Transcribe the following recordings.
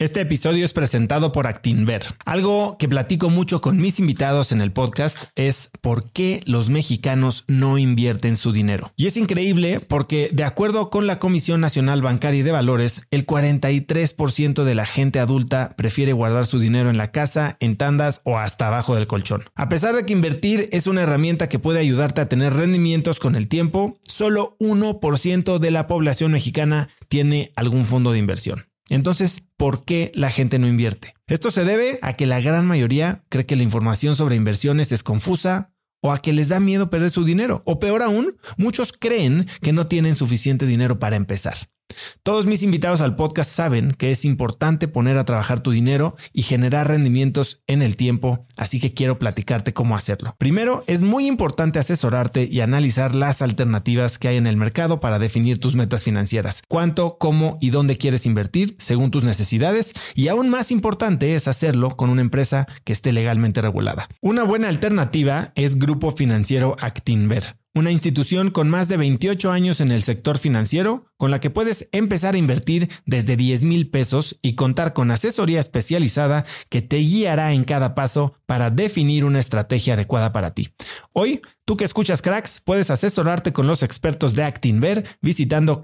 Este episodio es presentado por Actinver. Algo que platico mucho con mis invitados en el podcast es por qué los mexicanos no invierten su dinero. Y es increíble porque, de acuerdo con la Comisión Nacional Bancaria y de Valores, el 43% de la gente adulta prefiere guardar su dinero en la casa, en tandas o hasta abajo del colchón. A pesar de que invertir es una herramienta que puede ayudarte a tener rendimientos con el tiempo, solo 1% de la población mexicana tiene algún fondo de inversión. Entonces, ¿por qué la gente no invierte? Esto se debe a que la gran mayoría cree que la información sobre inversiones es confusa o a que les da miedo perder su dinero. O peor aún, muchos creen que no tienen suficiente dinero para empezar. Todos mis invitados al podcast saben que es importante poner a trabajar tu dinero y generar rendimientos en el tiempo, así que quiero platicarte cómo hacerlo. Primero, es muy importante asesorarte y analizar las alternativas que hay en el mercado para definir tus metas financieras, cuánto, cómo y dónde quieres invertir según tus necesidades, y aún más importante es hacerlo con una empresa que esté legalmente regulada. Una buena alternativa es Grupo Financiero Actinver, una institución con más de 28 años en el sector financiero, con la que puedes empezar a invertir desde 10,000 pesos y contar con asesoría especializada que te guiará en cada paso para definir una estrategia adecuada para ti. Hoy, tú que escuchas Cracks, puedes asesorarte con los expertos de Actinver visitando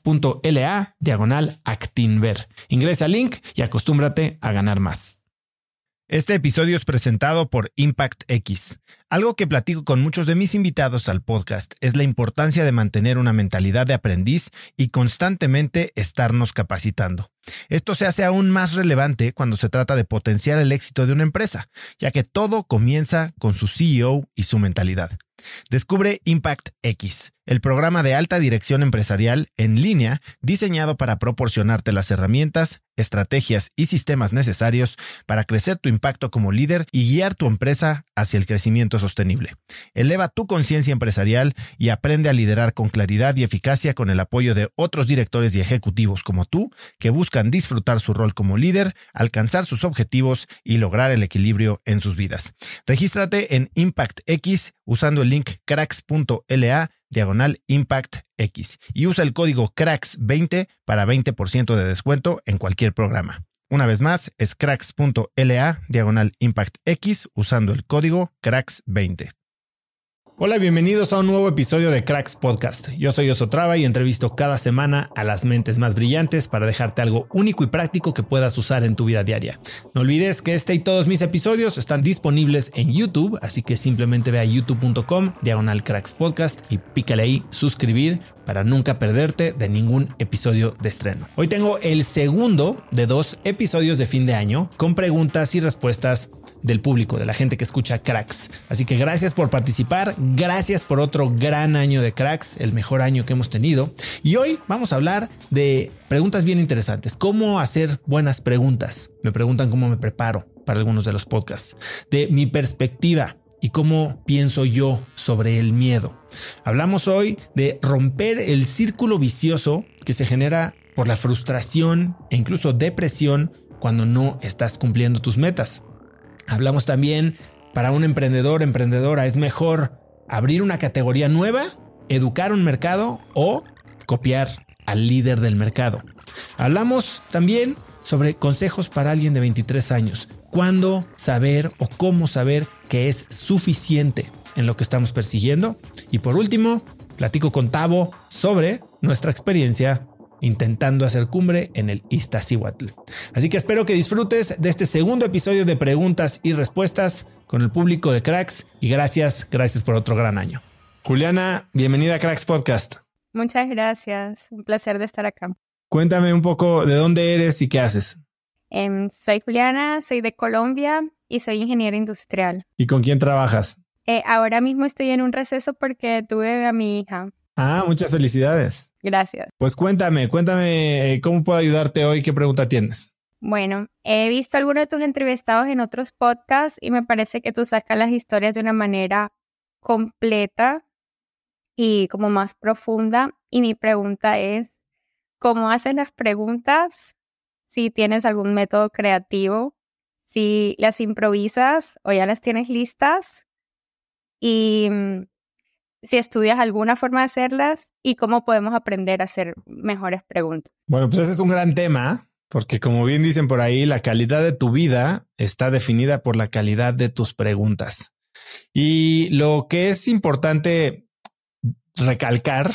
cracks.la/Actinver. Ingresa al link y acostúmbrate a ganar más. Este episodio es presentado por Impact X. Algo que platico con muchos de mis invitados al podcast es la importancia de mantener una mentalidad de aprendiz y constantemente estarnos capacitando. Esto se hace aún más relevante cuando se trata de potenciar el éxito de una empresa, ya que todo comienza con su CEO y su mentalidad. Descubre Impact X, el programa de alta dirección empresarial en línea diseñado para proporcionarte las herramientas, estrategias y sistemas necesarios para crecer tu impacto como líder y guiar tu empresa hacia el crecimiento sostenible. Eleva tu conciencia empresarial y aprende a liderar con claridad y eficacia con el apoyo de otros directores y ejecutivos como tú que buscan disfrutar su rol como líder, alcanzar sus objetivos y lograr el equilibrio en sus vidas. Regístrate en Impact X usando el link cracks.la/ImpactX y usa el código CRACKS20 para 20% de descuento en cualquier programa. Una vez más, es cracks.la/ImpactX usando el código CRACKS20. Hola, bienvenidos a un nuevo episodio de Cracks Podcast. Yo soy Osotrava y entrevisto cada semana a las mentes más brillantes para dejarte algo único y práctico que puedas usar en tu vida diaria. No olvides que este y todos mis episodios están disponibles en YouTube, así que simplemente ve a youtube.com/Cracks Podcast y pícale ahí suscribir para nunca perderte de ningún episodio de estreno. Hoy tengo el segundo de 2 episodios de fin de año con preguntas y respuestas del público, de la gente que escucha Cracks. Así que gracias por participar, gracias por otro gran año de Cracks, el mejor año que hemos tenido. Y hoy vamos a hablar de preguntas bien interesantes. ¿Cómo hacer buenas preguntas? Me preguntan cómo me preparo para algunos de los podcasts. De mi perspectiva y cómo pienso yo sobre el miedo. Hablamos hoy de romper el círculo vicioso que se genera por la frustración e incluso depresión cuando no estás cumpliendo tus metas. Hablamos también, para un emprendedor, emprendedora, es mejor abrir una categoría nueva, educar un mercado o copiar al líder del mercado. Hablamos también sobre consejos para alguien de 23 años. ¿Cuándo saber o cómo saber que es suficiente en lo que estamos persiguiendo? Y por último, platico con Tavo sobre nuestra experiencia intentando hacer cumbre en el Iztaccíhuatl. Así que espero que disfrutes de este segundo episodio de preguntas y respuestas con el público de Cracks y gracias por otro gran año. Juliana, bienvenida a Cracks Podcast. Muchas gracias, un placer de estar acá. Cuéntame un poco de dónde eres y qué haces. Soy Juliana, soy de Colombia y soy ingeniera industrial. ¿Y con quién trabajas? Ahora mismo estoy en un receso porque tuve a mi hija. Ah, muchas felicidades. Gracias. Pues cuéntame cómo puedo ayudarte hoy, qué pregunta tienes. Bueno, he visto algunos de tus entrevistados en otros podcasts y me parece que tú sacas las historias de una manera completa y como más profunda. Y mi pregunta es, ¿cómo haces las preguntas? Si tienes algún método creativo, si las improvisas o ya las tienes listas y si estudias alguna forma de hacerlas y cómo podemos aprender a hacer mejores preguntas. Bueno, pues ese es un gran tema, porque como bien dicen por ahí, la calidad de tu vida está definida por la calidad de tus preguntas. Y lo que es importante recalcar,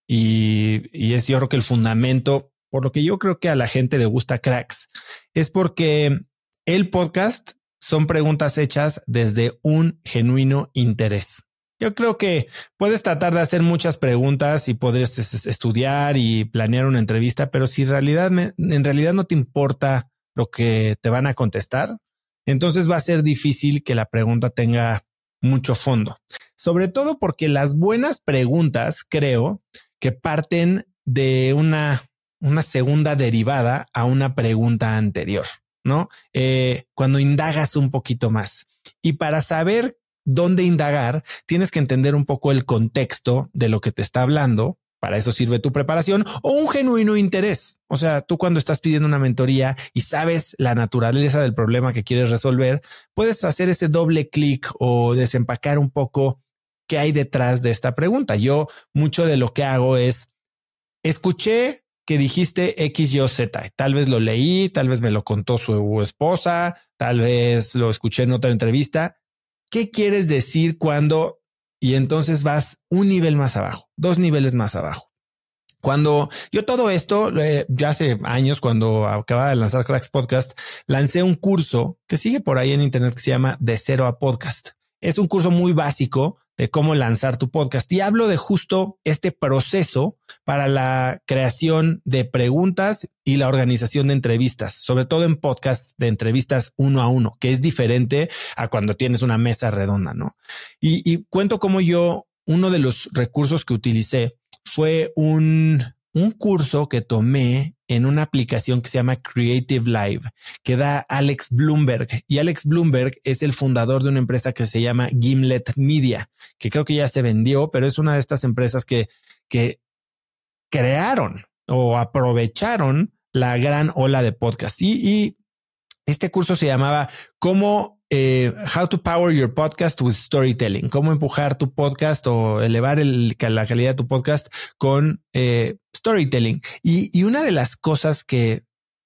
y es yo creo que el fundamento, por lo que yo creo que a la gente le gusta Cracks, es porque el podcast son preguntas hechas desde un genuino interés. Yo creo que puedes tratar de hacer muchas preguntas y podrías estudiar y planear una entrevista, pero si en realidad no te importa lo que te van a contestar, entonces va a ser difícil que la pregunta tenga mucho fondo. Sobre todo porque las buenas preguntas creo que parten de una segunda derivada a una pregunta anterior, ¿no? Cuando indagas un poquito más. Y para saber dónde indagar, tienes que entender un poco el contexto de lo que te está hablando. Para eso sirve tu preparación o un genuino interés. O sea, tú cuando estás pidiendo una mentoría y sabes la naturaleza del problema que quieres resolver, puedes hacer ese doble clic o desempacar un poco qué hay detrás de esta pregunta. Yo mucho de lo que hago es escuché que dijiste X, Y o Z. Tal vez lo leí, tal vez me lo contó su esposa, tal vez lo escuché en otra entrevista. ¿Qué quieres decir cuando? Y entonces vas un nivel más abajo, 2 niveles más abajo. Cuando yo todo esto, ya hace años, cuando acababa de lanzar Cracks Podcast, lancé un curso que sigue por ahí en internet que se llama De Cero a Podcast. Es un curso muy básico de cómo lanzar tu podcast y hablo de justo este proceso para la creación de preguntas y la organización de entrevistas, sobre todo en podcasts de entrevistas 1 a 1, que es diferente a cuando tienes una mesa redonda, ¿no? Y cuento cómo uno de los recursos que utilicé fue un curso que tomé en una aplicación que se llama Creative Live, que da Alex Blumberg. Y Alex Blumberg es el fundador de una empresa que se llama Gimlet Media, que creo que ya se vendió, pero es una de estas empresas que crearon o aprovecharon la gran ola de podcast. Y este curso se llamaba How to Power Your Podcast with Storytelling, cómo empujar tu podcast o elevar la calidad de tu podcast con storytelling. Y una de las cosas que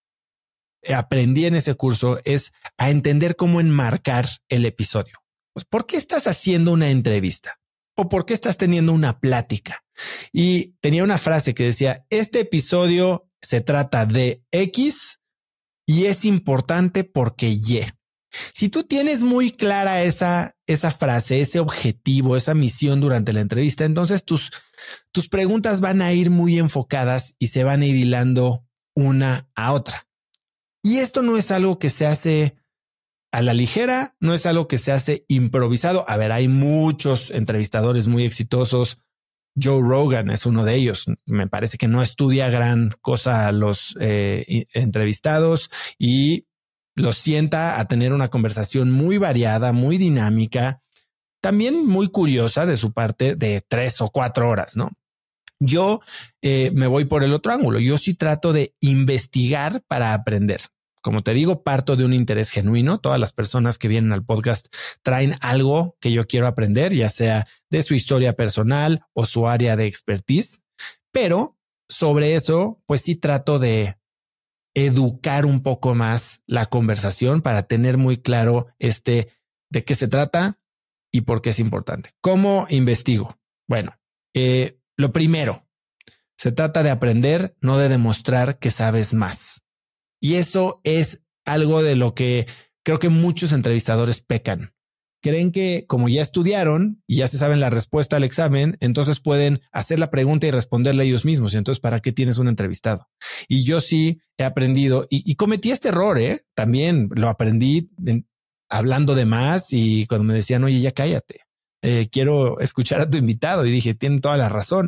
aprendí en ese curso es a entender cómo enmarcar el episodio. Pues, ¿por qué estás haciendo una entrevista? ¿O por qué estás teniendo una plática? Y tenía una frase que decía, este episodio se trata de X y es importante porque Y. Si tú tienes muy clara esa frase, ese objetivo, esa misión durante la entrevista, entonces tus preguntas van a ir muy enfocadas y se van a ir hilando una a otra. Y esto no es algo que se hace a la ligera, no es algo que se hace improvisado. A ver, hay muchos entrevistadores muy exitosos. Joe Rogan es uno de ellos. Me parece que no estudia gran cosa a los entrevistados y los sienta a tener una conversación muy variada, muy dinámica, también muy curiosa de su parte, de 3 o 4 horas, ¿no? Yo me voy por el otro ángulo. Yo sí trato de investigar para aprender. Como te digo, parto de un interés genuino. Todas las personas que vienen al podcast traen algo que yo quiero aprender, ya sea de su historia personal o su área de expertise. Pero sobre eso, pues sí trato de educar un poco más la conversación para tener muy claro de qué se trata y por qué es importante. ¿Cómo investigo? Bueno, lo primero, se trata de aprender, no de demostrar que sabes más. Y eso es algo de lo que creo que muchos entrevistadores pecan. Creen que como ya estudiaron y ya se saben la respuesta al examen, entonces pueden hacer la pregunta y responderla ellos mismos. Y entonces, ¿para qué tienes un entrevistado? Y yo sí he aprendido y cometí este error, también lo aprendí hablando de más y cuando me decían, oye, ya cállate. Quiero escuchar a tu invitado y dije, tienen toda la razón.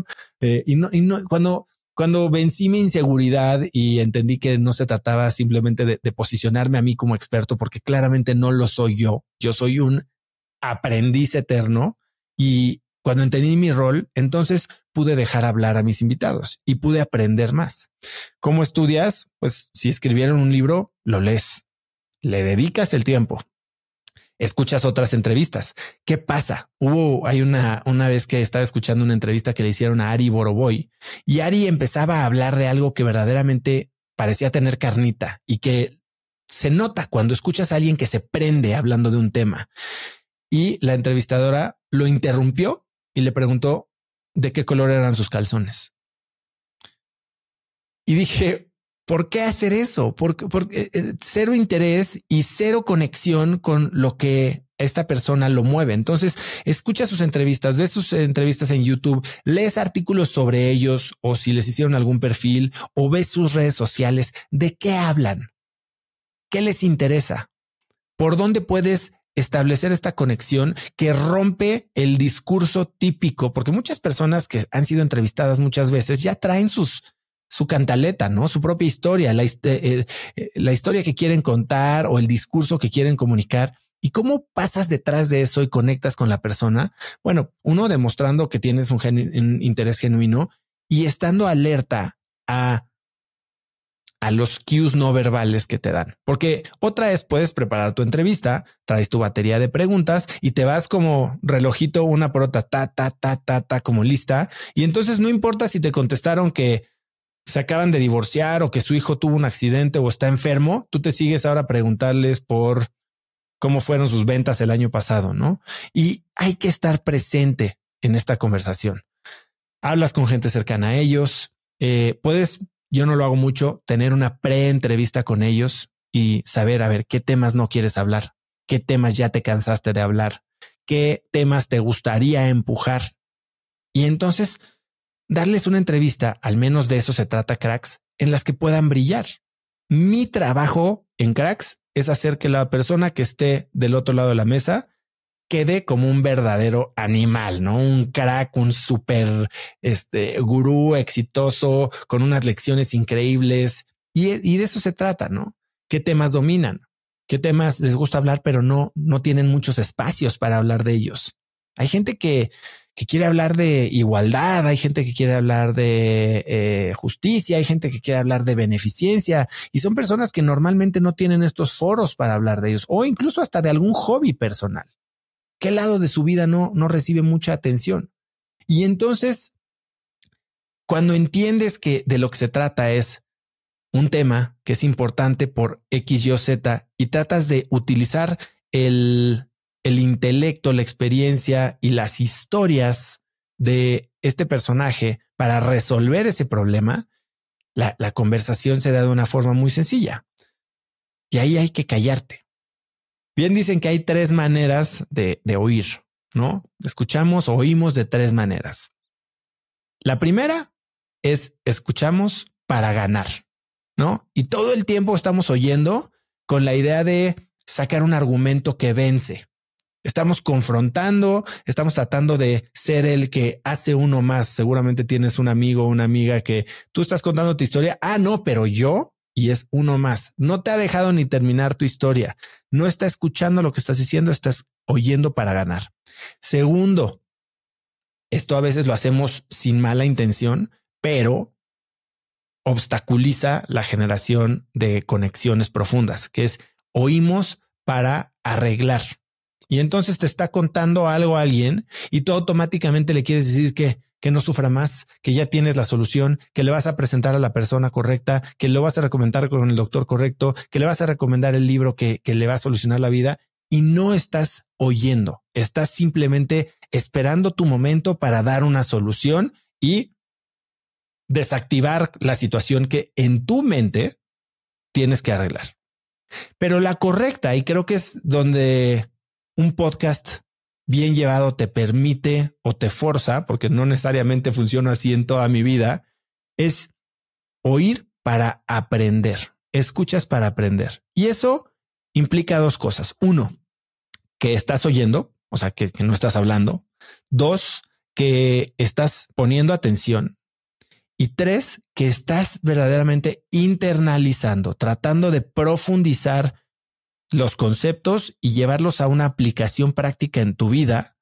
Cuando vencí mi inseguridad y entendí que no se trataba simplemente de posicionarme a mí como experto, porque claramente no lo soy yo soy un aprendiz eterno y cuando entendí mi rol, entonces pude dejar hablar a mis invitados y pude aprender más. ¿Cómo estudias? Pues si escribieron un libro, lo lees, le dedicas el tiempo, escuchas otras entrevistas. ¿Qué pasa? Hay una vez que estaba escuchando una entrevista que le hicieron a Ari Boroboy y Ari empezaba a hablar de algo que verdaderamente parecía tener carnita y que se nota cuando escuchas a alguien que se prende hablando de un tema. Y la entrevistadora lo interrumpió y le preguntó de qué color eran sus calzones. Y dije, ¿por qué hacer eso? Porque cero interés y cero conexión con lo que esta persona lo mueve. Entonces, escucha sus entrevistas, ves sus entrevistas en YouTube, lees artículos sobre ellos o si les hicieron algún perfil o ves sus redes sociales. ¿De qué hablan? ¿Qué les interesa? ¿Por dónde puedes establecer esta conexión que rompe el discurso típico? Porque muchas personas que han sido entrevistadas muchas veces ya traen su cantaleta, ¿no? Su propia historia, la historia que quieren contar o el discurso que quieren comunicar. ¿Y cómo pasas detrás de eso y conectas con la persona? Bueno, uno, demostrando que tienes un interés genuino y estando alerta a los cues no verbales que te dan. Porque otra vez puedes preparar tu entrevista, traes tu batería de preguntas y te vas como relojito una por otra, como lista. Y entonces no importa si te contestaron que se acaban de divorciar o que su hijo tuvo un accidente o está enfermo, tú te sigues ahora a preguntarles por cómo fueron sus ventas el año pasado, ¿no? Y hay que estar presente en esta conversación. Hablas con gente cercana a ellos, puedes, yo no lo hago mucho, tener una pre-entrevista con ellos y saber, a ver, qué temas no quieres hablar, qué temas ya te cansaste de hablar, qué temas te gustaría empujar. Y entonces darles una entrevista, al menos de eso se trata, cracks, en las que puedan brillar. Mi trabajo en Cracks es hacer que la persona que esté del otro lado de la mesa quede como un verdadero animal, ¿no? Un crack, un súper gurú exitoso con unas lecciones increíbles. Y de eso se trata, ¿no? ¿Qué temas dominan? ¿Qué temas les gusta hablar, pero no tienen muchos espacios para hablar de ellos? Hay gente que quiere hablar de igualdad, hay gente que quiere hablar de justicia, hay gente que quiere hablar de beneficencia y son personas que normalmente no tienen estos foros para hablar de ellos o incluso hasta de algún hobby personal. ¿Qué lado de su vida no recibe mucha atención? Y entonces, cuando entiendes que de lo que se trata es un tema que es importante por X, Y o Z y tratas de utilizar el intelecto, la experiencia y las historias de este personaje para resolver ese problema, la conversación se da de una forma muy sencilla. Y ahí hay que callarte. Bien dicen que hay 3 maneras de oír, ¿no? Escuchamos, oímos de 3 maneras. La primera es escuchamos para ganar, ¿no? Y todo el tiempo estamos oyendo con la idea de sacar un argumento que vence. Estamos confrontando, estamos tratando de ser el que hace uno más. Seguramente tienes un amigo o una amiga que tú estás contando tu historia. Ah, no, pero yo, y es uno más. No te ha dejado ni terminar tu historia. No está escuchando lo que estás diciendo, estás oyendo para ganar. Segundo, esto a veces lo hacemos sin mala intención, pero obstaculiza la generación de conexiones profundas, que es oímos para arreglar. Y entonces te está contando algo a alguien y tú automáticamente le quieres decir que no sufra más, que ya tienes la solución, que le vas a presentar a la persona correcta, que lo vas a recomendar con el doctor correcto, que le vas a recomendar el libro que le va a solucionar la vida y no estás oyendo. Estás simplemente esperando tu momento para dar una solución y desactivar la situación que en tu mente tienes que arreglar. Pero la correcta, y creo que es donde un podcast bien llevado te permite o te forza, porque no necesariamente funciona así en toda mi vida, es oír para aprender. Escuchas para aprender. Y eso implica 2 cosas. 1, que estás oyendo, o sea, que no estás hablando. 2, que estás poniendo atención. Y 3, que estás verdaderamente internalizando, tratando de profundizar los conceptos y llevarlos a una aplicación práctica en tu vida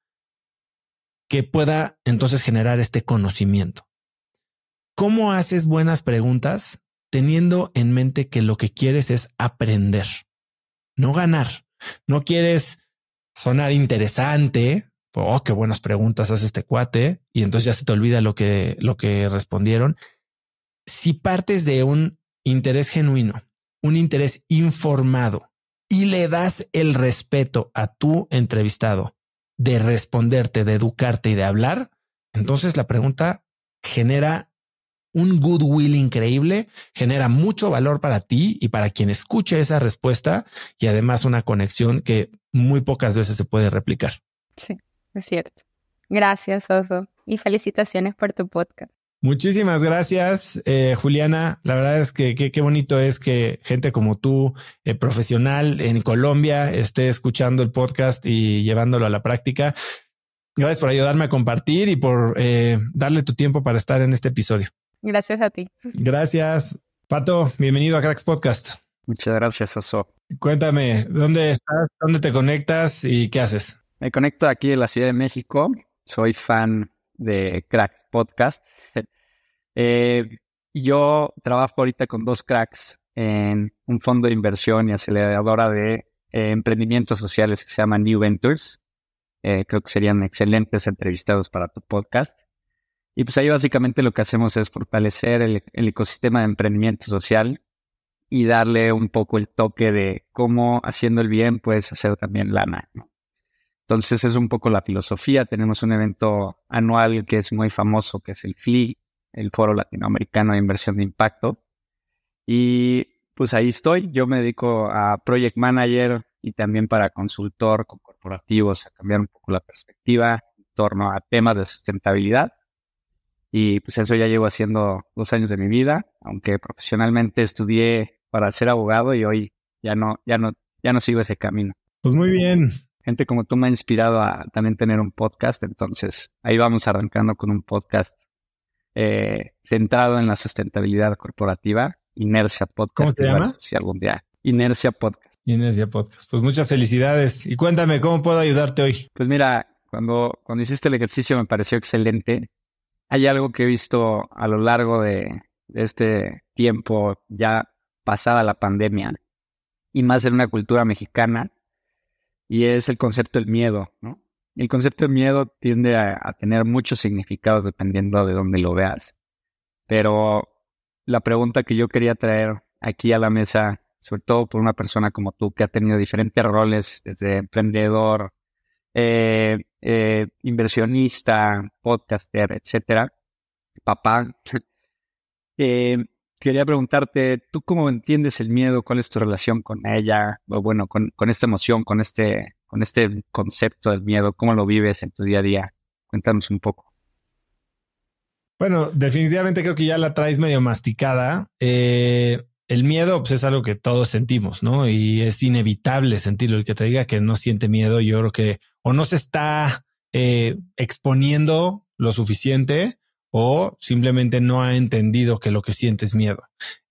que pueda entonces generar este conocimiento. ¿Cómo haces buenas preguntas? Teniendo en mente que lo que quieres es aprender, no ganar. No quieres sonar interesante. Oh, qué buenas preguntas hace este cuate. Y entonces ya se te olvida lo que respondieron. Si partes de un interés genuino, un interés informado y le das el respeto a tu entrevistado de responderte, de educarte y de hablar, entonces la pregunta genera un goodwill increíble, genera mucho valor para ti y para quien escuche esa respuesta y además una conexión que muy pocas veces se puede replicar. Sí, es cierto. Gracias, Oso, y felicitaciones por tu podcast. Muchísimas gracias, Juliana. La verdad es que qué bonito es que gente como tú, profesional en Colombia, esté escuchando el podcast y llevándolo a la práctica. Gracias por ayudarme a compartir y por darle tu tiempo para estar en este episodio. Gracias a ti. Gracias. Pato, bienvenido a Cracks Podcast. Muchas gracias, Oso. Cuéntame, ¿dónde estás? ¿Dónde te conectas y qué haces? Me conecto aquí en la Ciudad de México. Soy fan de Cracks Podcast. Yo trabajo ahorita con 2 cracks en un fondo de inversión y aceleradora de emprendimientos sociales que se llama New Ventures. Creo que serían excelentes entrevistados para tu podcast. Y pues ahí básicamente lo que hacemos es fortalecer el ecosistema de emprendimiento social y darle un poco el toque de cómo haciendo el bien puedes hacer también lana, ¿no? Entonces es un poco la filosofía. Tenemos un evento anual que es muy famoso, que es el FLI, el Foro Latinoamericano de Inversión de Impacto. Y pues ahí estoy. Yo me dedico a Project Manager y también para consultor con corporativos, a cambiar un poco la perspectiva en torno a temas de sustentabilidad. Y pues eso ya llevo haciendo 2 años de mi vida, aunque profesionalmente estudié para ser abogado y hoy ya no sigo ese camino. Pues muy bien. Gente como tú me ha inspirado a también tener un podcast, entonces ahí vamos arrancando con un podcast centrado en la sustentabilidad corporativa, Inercia Podcast. ¿Cómo se llama? Si algún día. Inercia Podcast. Inercia Podcast. Pues muchas felicidades. Y cuéntame, ¿cómo puedo ayudarte hoy? Pues mira, cuando hiciste el ejercicio me pareció excelente. Hay algo que he visto a lo largo de este tiempo, ya pasada la pandemia, y más en una cultura mexicana, y es el concepto del miedo, ¿no? El concepto del miedo tiende a tener muchos significados dependiendo de dónde lo veas. Pero la pregunta que yo quería traer aquí a la mesa, sobre todo por una persona como tú que ha tenido diferentes roles, desde emprendedor, inversionista, podcaster, etcétera, papá, quería preguntarte, ¿tú cómo entiendes el miedo? ¿Cuál es tu relación con ella? O bueno, con esta emoción, con este concepto del miedo, ¿cómo lo vives en tu día a día? Cuéntanos un poco. Bueno, definitivamente creo que ya la traes medio masticada. El miedo pues, es algo que todos sentimos, ¿no? Y es inevitable sentirlo. El que te diga que no siente miedo, yo creo que o no se está exponiendo lo suficiente o simplemente no ha entendido que lo que siente es miedo.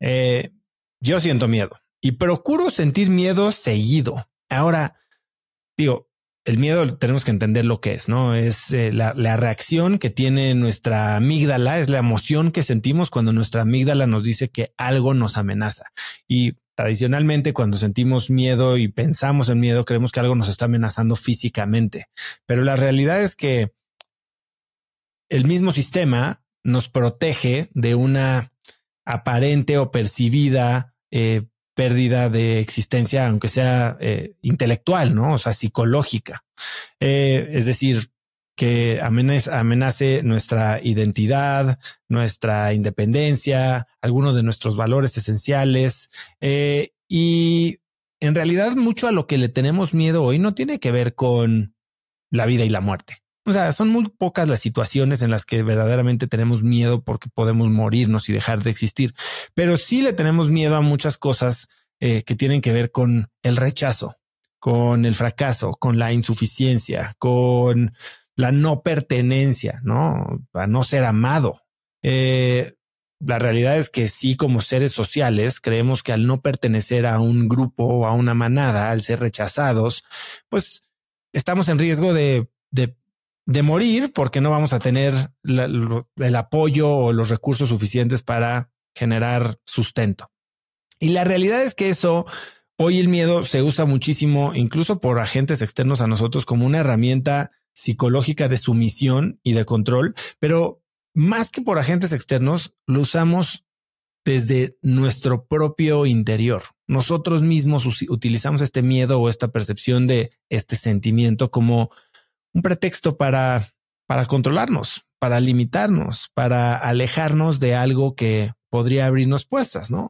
Yo siento miedo y procuro sentir miedo seguido. Ahora, digo, el miedo tenemos que entender lo que es, ¿no? Es la reacción que tiene nuestra amígdala, es la emoción que sentimos cuando nuestra amígdala nos dice que algo nos amenaza. Y tradicionalmente cuando sentimos miedo y pensamos en miedo, creemos que algo nos está amenazando físicamente. Pero la realidad es que el mismo sistema nos protege de una aparente o percibida pérdida de existencia, aunque sea intelectual, ¿no? O sea, psicológica. Es decir, que amenace nuestra identidad, nuestra independencia, algunos de nuestros valores esenciales. Y en realidad mucho a lo que le tenemos miedo hoy no tiene que ver con la vida y la muerte. O sea, son muy pocas las situaciones en las que verdaderamente tenemos miedo porque podemos morirnos y dejar de existir. Pero sí le tenemos miedo a muchas cosas que tienen que ver con el rechazo, con el fracaso, con la insuficiencia, con la no pertenencia, ¿no? A no ser amado. La realidad es que sí, como seres sociales, creemos que al no pertenecer a un grupo o a una manada, al ser rechazados, pues estamos en riesgo de morir porque no vamos a tener el apoyo o los recursos suficientes para generar sustento. Y la realidad es que eso, hoy el miedo se usa muchísimo, incluso por agentes externos a nosotros, como una herramienta psicológica de sumisión y de control, pero más que por agentes externos, lo usamos desde nuestro propio interior. Nosotros mismos utilizamos este miedo o esta percepción de este sentimiento como un pretexto para controlarnos, para limitarnos, para alejarnos de algo que podría abrirnos puertas, ¿no?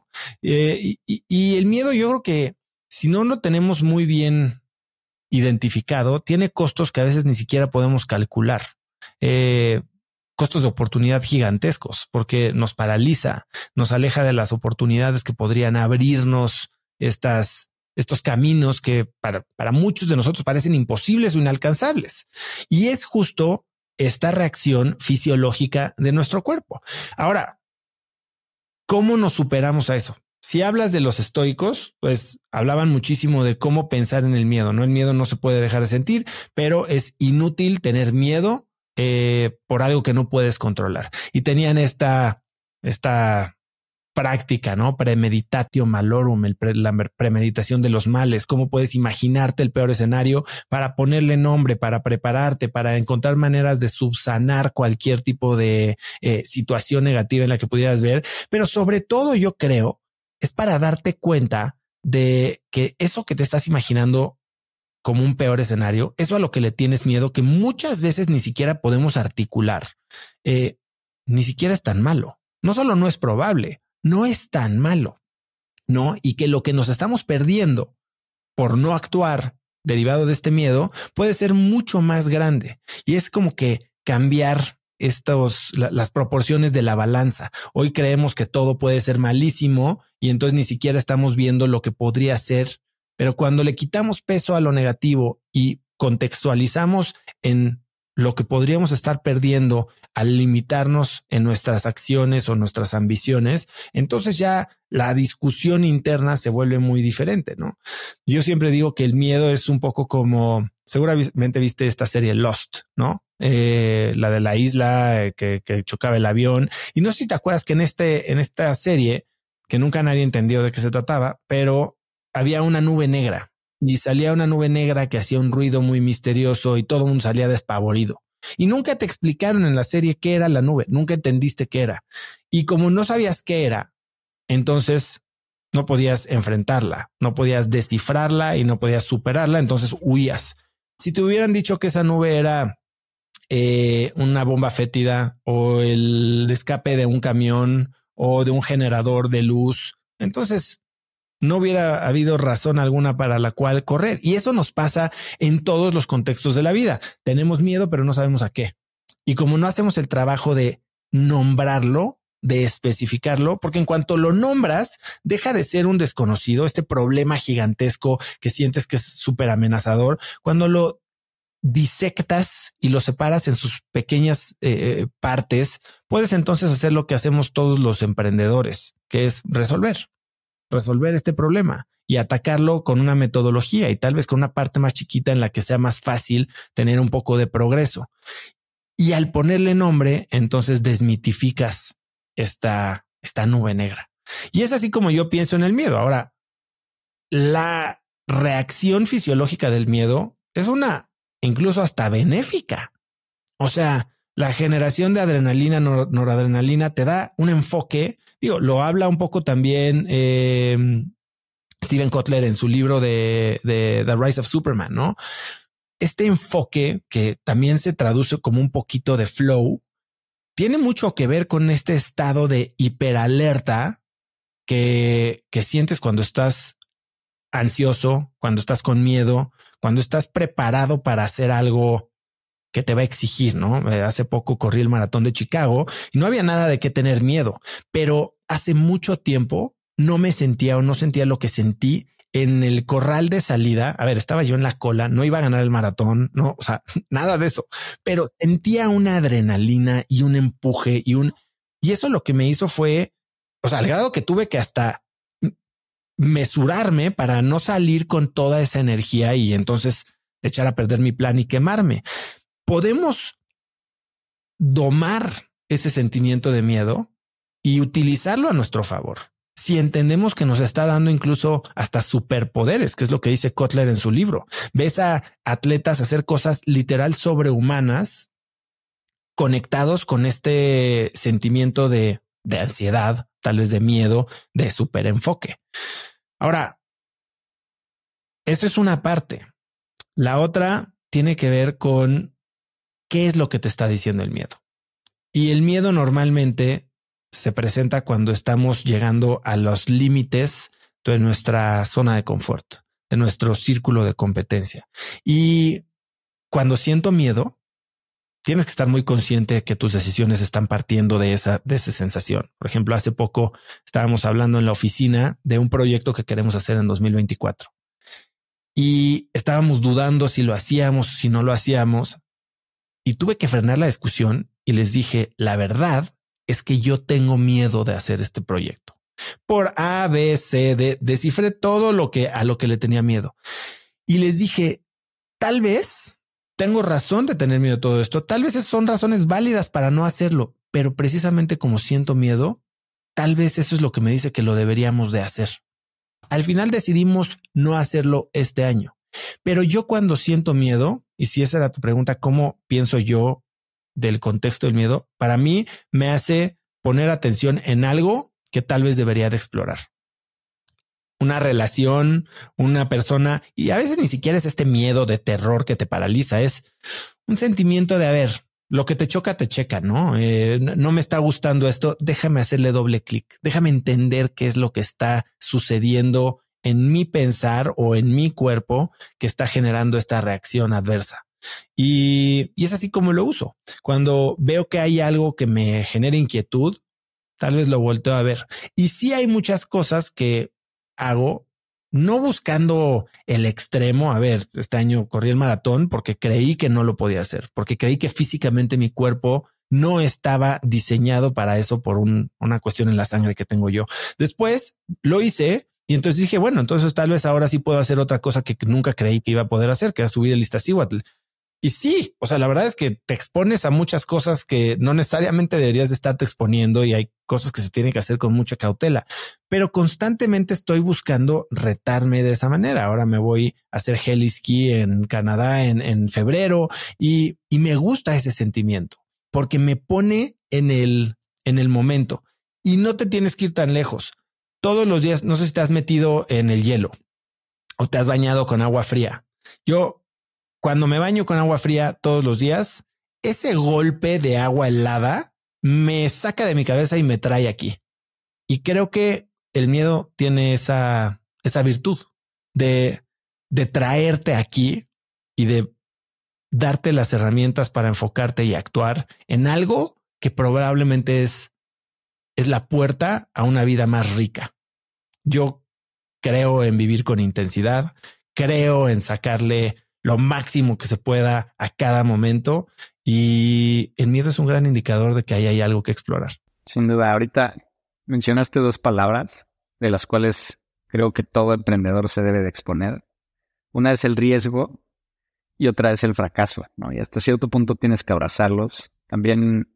Y el miedo, yo creo que si no lo tenemos muy bien identificado, tiene costos que a veces ni siquiera podemos calcular. Costos de oportunidad gigantescos, porque nos paraliza, nos aleja de las oportunidades que podrían abrirnos estos caminos que para muchos de nosotros parecen imposibles o inalcanzables. Y es justo esta reacción fisiológica de nuestro cuerpo. Ahora, ¿cómo nos superamos a eso? Si hablas de los estoicos, pues hablaban muchísimo de cómo pensar en el miedo, ¿no? El miedo no se puede dejar de sentir, pero es inútil tener miedo por algo que no puedes controlar. Y tenían esta práctica, ¿no? Premeditatio malorum, la premeditación de los males. Cómo puedes imaginarte el peor escenario para ponerle nombre, para prepararte, para encontrar maneras de subsanar cualquier tipo de situación negativa en la que pudieras ver. Pero sobre todo, yo creo, es para darte cuenta de que eso que te estás imaginando como un peor escenario, eso a lo que le tienes miedo, que muchas veces ni siquiera podemos articular, ni siquiera es tan malo. No solo no es probable, no es tan malo, ¿no? Y que lo que nos estamos perdiendo por no actuar derivado de este miedo puede ser mucho más grande. Y es como que cambiar las proporciones de la balanza. Hoy creemos que todo puede ser malísimo y entonces ni siquiera estamos viendo lo que podría ser. Pero cuando le quitamos peso a lo negativo y contextualizamos en lo que podríamos estar perdiendo al limitarnos en nuestras acciones o nuestras ambiciones, entonces ya la discusión interna se vuelve muy diferente, ¿no? Yo siempre digo que el miedo es un poco como, seguramente viste esta serie Lost, ¿no? La de la isla que chocaba el avión. Y no sé si te acuerdas que en esta serie, que nunca nadie entendió de qué se trataba, pero había una nube negra y salía una nube negra que hacía un ruido muy misterioso y todo el mundo salía despavorido. Y nunca te explicaron en la serie qué era la nube, nunca entendiste qué era. Y como no sabías qué era, entonces no podías enfrentarla, no podías descifrarla y no podías superarla, entonces huías. Si te hubieran dicho que esa nube era una bomba fétida o el escape de un camión o de un generador de luz, entonces no hubiera habido razón alguna para la cual correr. Y eso nos pasa en todos los contextos de la vida. Tenemos miedo, pero no sabemos a qué. Y como no hacemos el trabajo de nombrarlo, de especificarlo, porque en cuanto lo nombras, deja de ser un desconocido, este problema gigantesco que sientes que es súper amenazador. Cuando lo disectas y lo separas en sus pequeñas partes, puedes entonces hacer lo que hacemos todos los emprendedores, que es resolver este problema y atacarlo con una metodología y tal vez con una parte más chiquita en la que sea más fácil tener un poco de progreso. Y al ponerle nombre, entonces desmitificas esta nube negra. Y es así como yo pienso en el miedo. Ahora, la reacción fisiológica del miedo es una incluso hasta benéfica. O sea, la generación de adrenalina, noradrenalina te da un enfoque. Digo, lo habla un poco también Steven Kotler en su libro de The Rise of Superman, ¿no? Este enfoque que también se traduce como un poquito de flow, tiene mucho que ver con este estado de hiperalerta que sientes cuando estás ansioso, cuando estás con miedo, cuando estás preparado para hacer algo que te va a exigir, ¿no? Hace poco corrí el maratón de Chicago y no había nada de qué tener miedo, pero hace mucho tiempo no me sentía o no sentía lo que sentí en el corral de salida. A ver, estaba yo en la cola, no iba a ganar el maratón, no, o sea, nada de eso, pero sentía una adrenalina y un empuje y eso lo que me hizo fue, o sea, al grado que tuve que hasta mesurarme para no salir con toda esa energía y entonces echar a perder mi plan y quemarme. Podemos domar ese sentimiento de miedo y utilizarlo a nuestro favor. Si entendemos que nos está dando incluso hasta superpoderes, que es lo que dice Kotler en su libro. Ves a atletas hacer cosas literal sobrehumanas conectados con este sentimiento de de ansiedad, tal vez de miedo, de superenfoque. Ahora, eso es una parte. La otra tiene que ver con qué es lo que te está diciendo el miedo. Y el miedo normalmente se presenta cuando estamos llegando a los límites de nuestra zona de confort, de nuestro círculo de competencia. Y cuando siento miedo, tienes que estar muy consciente de que tus decisiones están partiendo de esa sensación. Por ejemplo, hace poco estábamos hablando en la oficina de un proyecto que queremos hacer en 2024 y estábamos dudando si lo hacíamos, si no lo hacíamos, y tuve que frenar la discusión y les dije, la verdad es que yo tengo miedo de hacer este proyecto. Por A, B, C, D, descifré todo a lo que le tenía miedo. Y les dije, tal vez tengo razón de tener miedo de todo esto. Tal vez son razones válidas para no hacerlo, pero precisamente como siento miedo, tal vez eso es lo que me dice que lo deberíamos de hacer. Al final decidimos no hacerlo este año, pero yo cuando siento miedo, y si esa era tu pregunta, ¿cómo pienso yo del contexto del miedo? Para mí me hace poner atención en algo que tal vez debería de explorar. Una relación, una persona, y a veces ni siquiera es este miedo de terror que te paraliza, es un sentimiento de, a ver, lo que te choca, te checa, ¿no? No me está gustando esto, déjame hacerle doble clic, déjame entender qué es lo que está sucediendo en mi pensar o en mi cuerpo que está generando esta reacción adversa. Y es así como lo uso. Cuando veo que hay algo que me genera inquietud, tal vez lo volteo a ver. Y sí hay muchas cosas que hago no buscando el extremo. A ver, este año corrí el maratón porque creí que no lo podía hacer, porque creí que físicamente mi cuerpo no estaba diseñado para eso por una cuestión en la sangre que tengo yo. Después lo hice y entonces dije, bueno, entonces tal vez ahora sí puedo hacer otra cosa que nunca creí que iba a poder hacer, que era subir el Iztaccíhuatl. Y sí, o sea, la verdad es que te expones a muchas cosas que no necesariamente deberías de estarte exponiendo y hay cosas que se tienen que hacer con mucha cautela, pero constantemente estoy buscando retarme de esa manera. Ahora me voy a hacer heli ski en Canadá en febrero y me gusta ese sentimiento porque me pone en el momento y no te tienes que ir tan lejos. Todos los días, no sé si te has metido en el hielo o te has bañado con agua fría. Cuando me baño con agua fría todos los días, ese golpe de agua helada me saca de mi cabeza y me trae aquí. Y creo que el miedo tiene esa virtud de traerte aquí y de darte las herramientas para enfocarte y actuar en algo que probablemente es la puerta a una vida más rica. Yo creo en vivir con intensidad, creo en sacarle lo máximo que se pueda a cada momento y el miedo es un gran indicador de que ahí hay algo que explorar. Sin duda, ahorita mencionaste dos palabras de las cuales creo que todo emprendedor se debe de exponer. Una es el riesgo y otra es el fracaso, ¿no? Y hasta cierto punto tienes que abrazarlos. También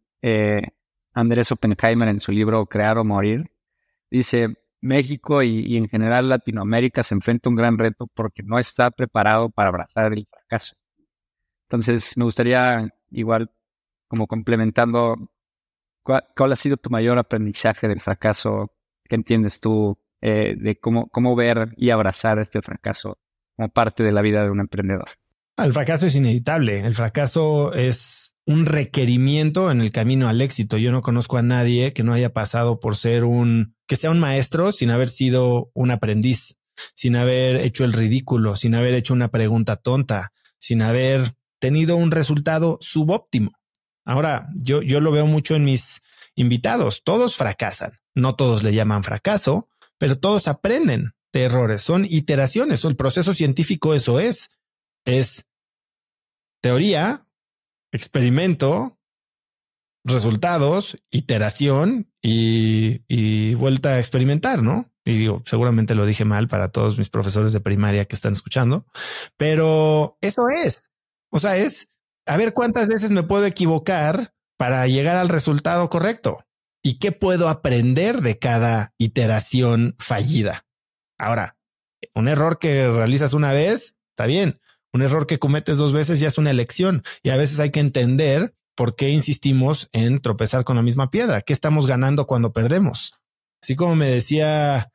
Andrés Oppenheimer en su libro Crear o Morir dice: México y en general Latinoamérica se enfrenta a un gran reto porque no está preparado para abrazar el fracaso. Entonces, me gustaría, igual, como complementando, ¿cuál ha sido tu mayor aprendizaje del fracaso? ¿Qué entiendes tú de cómo ver y abrazar este fracaso como parte de la vida de un emprendedor? El fracaso es inevitable. El fracaso es un requerimiento en el camino al éxito. Yo no conozco a nadie que no haya pasado por que sea un maestro sin haber sido un aprendiz, sin haber hecho el ridículo, sin haber hecho una pregunta tonta, sin haber tenido un resultado subóptimo. Ahora, yo lo veo mucho en mis invitados. Todos fracasan. No todos le llaman fracaso, pero todos aprenden de errores. Son iteraciones. El proceso científico eso es teoría, experimento, resultados, iteración y vuelta a experimentar, ¿no? Y digo, seguramente lo dije mal para todos mis profesores de primaria que están escuchando, pero eso es. O sea, es a ver cuántas veces me puedo equivocar para llegar al resultado correcto y qué puedo aprender de cada iteración fallida. Ahora, un error que realizas una vez, está bien. Un error que cometes dos veces ya es una elección y a veces hay que entender ¿por qué insistimos en tropezar con la misma piedra? ¿Qué estamos ganando cuando perdemos? Así como me decía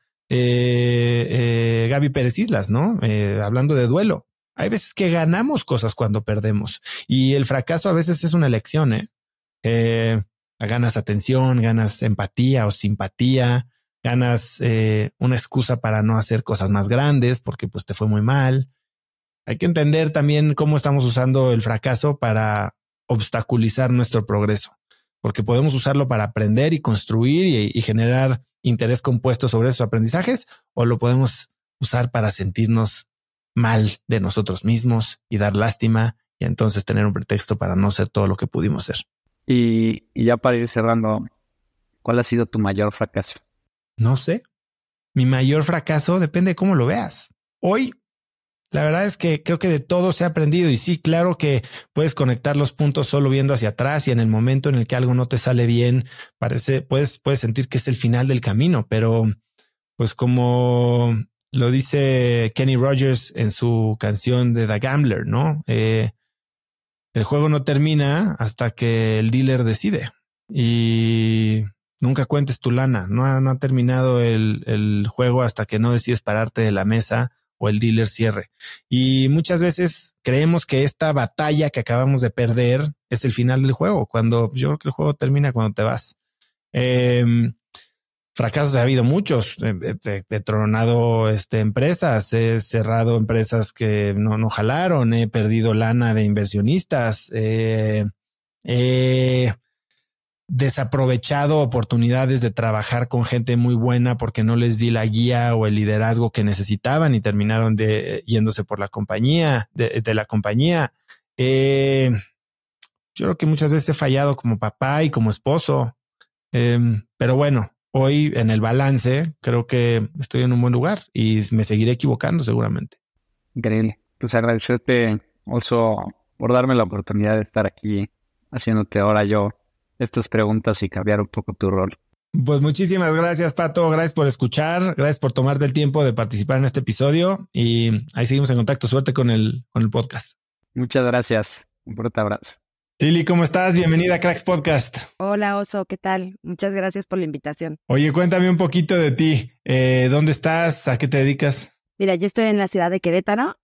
Gaby Pérez Islas, ¿no? Hablando de duelo. Hay veces que ganamos cosas cuando perdemos y el fracaso a veces es una elección, ganas atención, ganas empatía o simpatía, ganas una excusa para no hacer cosas más grandes porque pues te fue muy mal. Hay que entender también cómo estamos usando el fracaso para obstaculizar nuestro progreso, porque podemos usarlo para aprender y construir y generar interés compuesto sobre esos aprendizajes, o lo podemos usar para sentirnos mal de nosotros mismos y dar lástima y entonces tener un pretexto para no ser todo lo que pudimos ser. Y ya para ir cerrando, ¿cuál ha sido tu mayor fracaso? No sé. Mi mayor fracaso depende de cómo lo veas. Hoy, la verdad es que creo que de todo se ha aprendido y sí, claro que puedes conectar los puntos solo viendo hacia atrás y en el momento en el que algo no te sale bien, puedes sentir que es el final del camino, pero pues como lo dice Kenny Rogers en su canción de The Gambler, ¿no? El juego no termina hasta que el dealer decide y nunca cuentes tu lana. No ha terminado el juego hasta que no decides pararte de la mesa o el dealer cierre. Y muchas veces creemos que esta batalla que acabamos de perder es el final del juego, cuando yo creo que el juego termina cuando te vas. Fracasos ha habido muchos. He tronado empresas, he cerrado empresas que no jalaron, he perdido lana de inversionistas, he desaprovechado oportunidades de trabajar con gente muy buena porque no les di la guía o el liderazgo que necesitaban y terminaron yéndose por la compañía, de la compañía. Yo creo que muchas veces he fallado como papá y como esposo, pero bueno, hoy en el balance creo que estoy en un buen lugar y me seguiré equivocando seguramente. Increíble. Pues agradecerte, Oso, por darme la oportunidad de estar aquí haciéndote ahora yo estas preguntas y cambiar un poco tu rol. Pues muchísimas gracias, Pato. Gracias por escuchar. Gracias por tomarte el tiempo de participar en este episodio y ahí seguimos en contacto. Suerte con el podcast. Muchas gracias. Un fuerte abrazo. Lili, ¿cómo estás? Bienvenida a Cracks Podcast. Hola, Oso, ¿qué tal? Muchas gracias por la invitación. Oye, cuéntame un poquito de ti. ¿Dónde estás? ¿A qué te dedicas? Mira, yo estoy en la ciudad de Querétaro.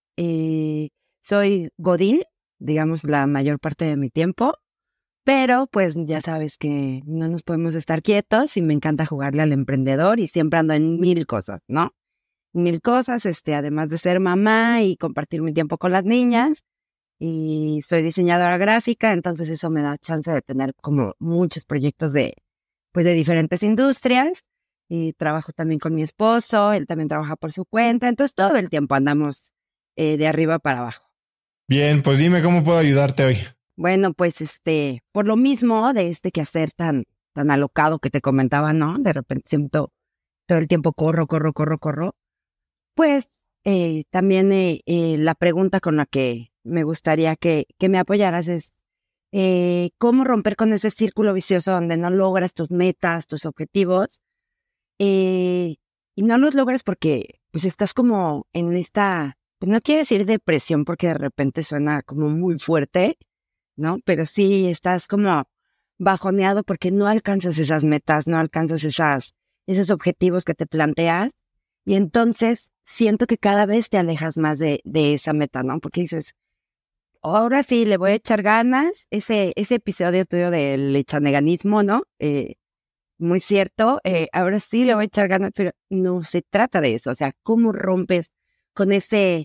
Soy godín, digamos, la mayor parte de mi tiempo. Pero, pues, ya sabes que no nos podemos estar quietos y me encanta jugarle al emprendedor y siempre ando en mil cosas, ¿no? Mil cosas, además de ser mamá y compartir mi tiempo con las niñas. Y soy diseñadora gráfica, entonces eso me da chance de tener como muchos proyectos de diferentes industrias. Y trabajo también con mi esposo, él también trabaja por su cuenta, entonces todo el tiempo andamos de arriba para abajo. Bien, pues dime cómo puedo ayudarte hoy. Bueno, pues por lo mismo de quehacer tan alocado que te comentaba, ¿no? De repente siento todo el tiempo corro. Pues también la pregunta con la que me gustaría que me apoyaras es cómo romper con ese círculo vicioso donde no logras tus metas, tus objetivos, y no los logras porque pues estás como en esta, pues no quiero decir depresión porque de repente suena como muy fuerte, ¿no? Pero sí estás como bajoneado porque no alcanzas esas metas, no alcanzas esos objetivos que te planteas y entonces siento que cada vez te alejas más de esa meta, ¿no? Porque dices, ahora sí, le voy a echar ganas. Ese episodio tuyo del echaneganismo, ¿no? Muy cierto. Ahora sí le voy a echar ganas, pero no se trata de eso. O sea, ¿cómo rompes con ese...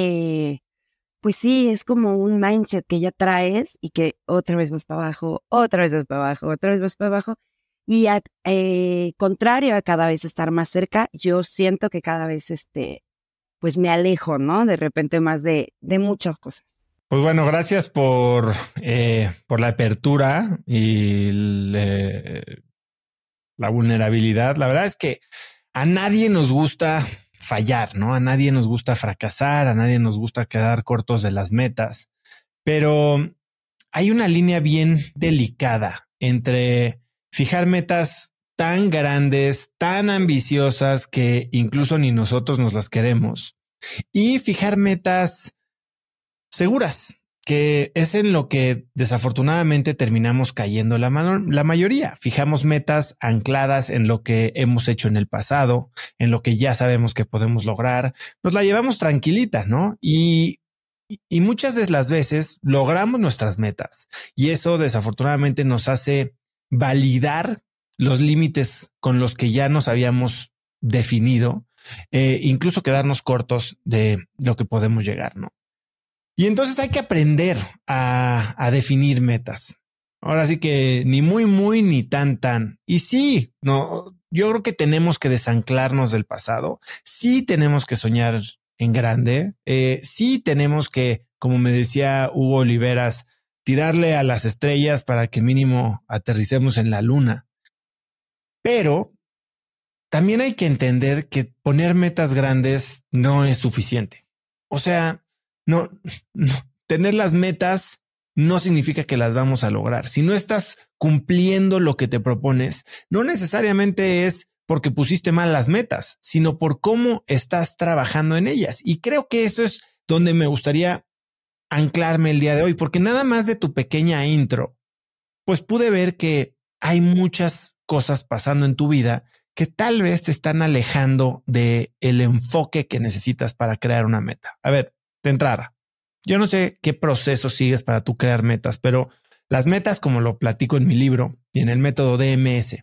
pues sí, es como un mindset que ya traes y que otra vez vas para abajo, otra vez vas para abajo, otra vez vas para abajo. Y contrario a cada vez estar más cerca, yo siento que cada vez pues me alejo, ¿no? De repente más de muchas cosas. Pues bueno, gracias por la apertura y la vulnerabilidad. La verdad es que a nadie nos gusta fallar, ¿no? A nadie nos gusta fracasar, a nadie nos gusta quedar cortos de las metas, pero hay una línea bien delicada entre fijar metas tan grandes, tan ambiciosas que incluso ni nosotros nos las queremos y fijar metas seguras, que es en lo que desafortunadamente terminamos cayendo la mayoría. Fijamos metas ancladas en lo que hemos hecho en el pasado, en lo que ya sabemos que podemos lograr. Nos la llevamos tranquilita, ¿no? Y muchas de las veces logramos nuestras metas y eso desafortunadamente nos hace validar los límites con los que ya nos habíamos definido, incluso quedarnos cortos de lo que podemos llegar, ¿no? Y entonces hay que aprender a definir metas. Ahora sí que ni muy, muy, ni tan, tan. Y sí, no, yo creo que tenemos que desanclarnos del pasado. Sí tenemos que soñar en grande. Sí tenemos que, como me decía Hugo Oliveras, tirarle a las estrellas para que mínimo aterricemos en la luna. Pero también hay que entender que poner metas grandes no es suficiente. O sea, no, tener las metas no significa que las vamos a lograr. Si no estás cumpliendo lo que te propones, no necesariamente es porque pusiste mal las metas, sino por cómo estás trabajando en ellas. Y creo que eso es donde me gustaría anclarme el día de hoy, porque nada más de tu pequeña intro, pues pude ver que hay muchas cosas pasando en tu vida que tal vez te están alejando de el enfoque que necesitas para crear una meta. A ver, de entrada, yo no sé qué proceso sigues para tú crear metas, pero las metas, como lo platico en mi libro y en el método DMS,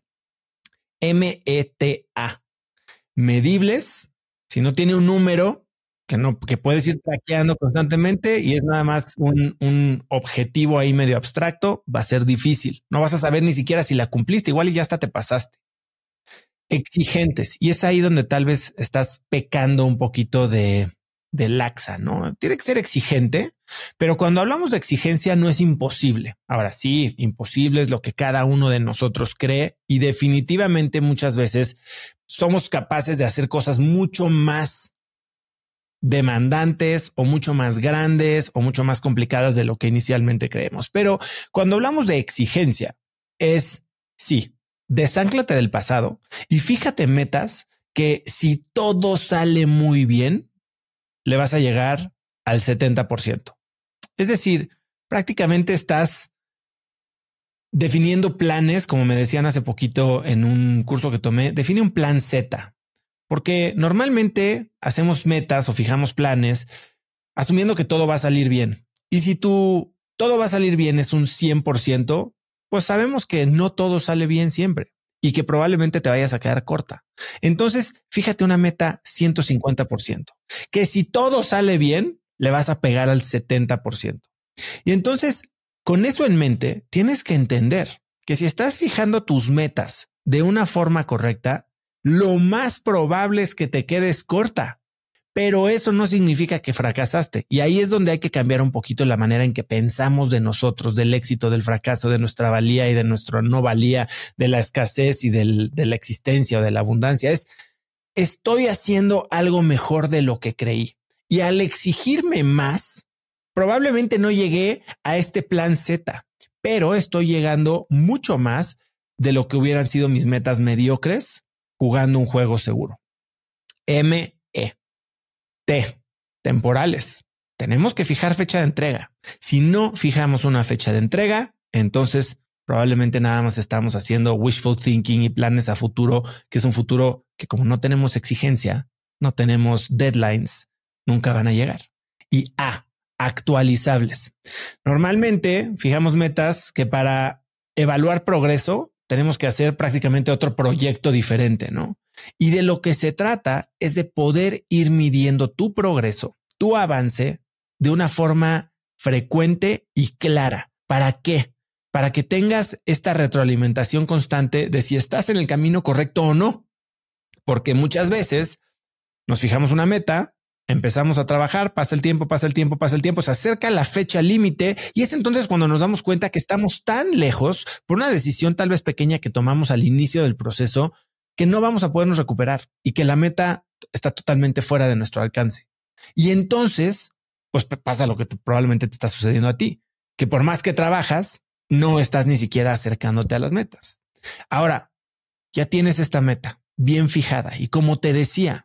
META, medibles, si no tiene un número que puedes ir traqueando constantemente y es nada más un objetivo ahí medio abstracto, va a ser difícil. No vas a saber ni siquiera si la cumpliste, igual y ya hasta te pasaste. Exigentes, y es ahí donde tal vez estás pecando un poquito de laxa, ¿no? Tiene que ser exigente, pero cuando hablamos de exigencia no es imposible. Ahora sí, imposible es lo que cada uno de nosotros cree y definitivamente muchas veces somos capaces de hacer cosas mucho más demandantes o mucho más grandes o mucho más complicadas de lo que inicialmente creemos. Pero cuando hablamos de exigencia es sí, desánclate del pasado y fíjate metas que si todo sale muy bien, le vas a llegar al 70%. Es decir, prácticamente estás definiendo planes, como me decían hace poquito en un curso que tomé, define un plan Z, porque normalmente hacemos metas o fijamos planes asumiendo que todo va a salir bien. Y si todo va a salir bien es un 100%, pues sabemos que no todo sale bien siempre y que probablemente te vayas a quedar corta. Entonces, fíjate una meta 150%, que si todo sale bien, le vas a pegar al 70%. Y entonces, con eso en mente, tienes que entender que si estás fijando tus metas de una forma correcta, lo más probable es que te quedes corta. Pero eso no significa que fracasaste. Y ahí es donde hay que cambiar un poquito la manera en que pensamos de nosotros, del éxito, del fracaso, de nuestra valía y de nuestra no valía, de la escasez y de la existencia o de la abundancia. Estoy haciendo algo mejor de lo que creí. Y al exigirme más, probablemente no llegué a este plan Z, pero estoy llegando mucho más de lo que hubieran sido mis metas mediocres jugando un juego seguro. Temporales. Tenemos que fijar fecha de entrega. Si no fijamos una fecha de entrega, entonces probablemente nada más estamos haciendo wishful thinking y planes a futuro, que es un futuro que como no tenemos exigencia, no tenemos deadlines, nunca van a llegar. Y actualizables. Normalmente fijamos metas que para evaluar progreso tenemos que hacer prácticamente otro proyecto diferente, ¿no? Y de lo que se trata es de poder ir midiendo tu progreso, tu avance de una forma frecuente y clara. ¿Para qué? Para que tengas esta retroalimentación constante de si estás en el camino correcto o no. Porque muchas veces nos fijamos una meta, empezamos a trabajar, pasa el tiempo, se acerca la fecha límite y es entonces cuando nos damos cuenta que estamos tan lejos por una decisión tal vez pequeña que tomamos al inicio del proceso que no vamos a podernos recuperar y que la meta está totalmente fuera de nuestro alcance. Y entonces, pues pasa lo que probablemente te está sucediendo a ti, que por más que trabajas, no estás ni siquiera acercándote a las metas. Ahora, ya tienes esta meta bien fijada y como te decía,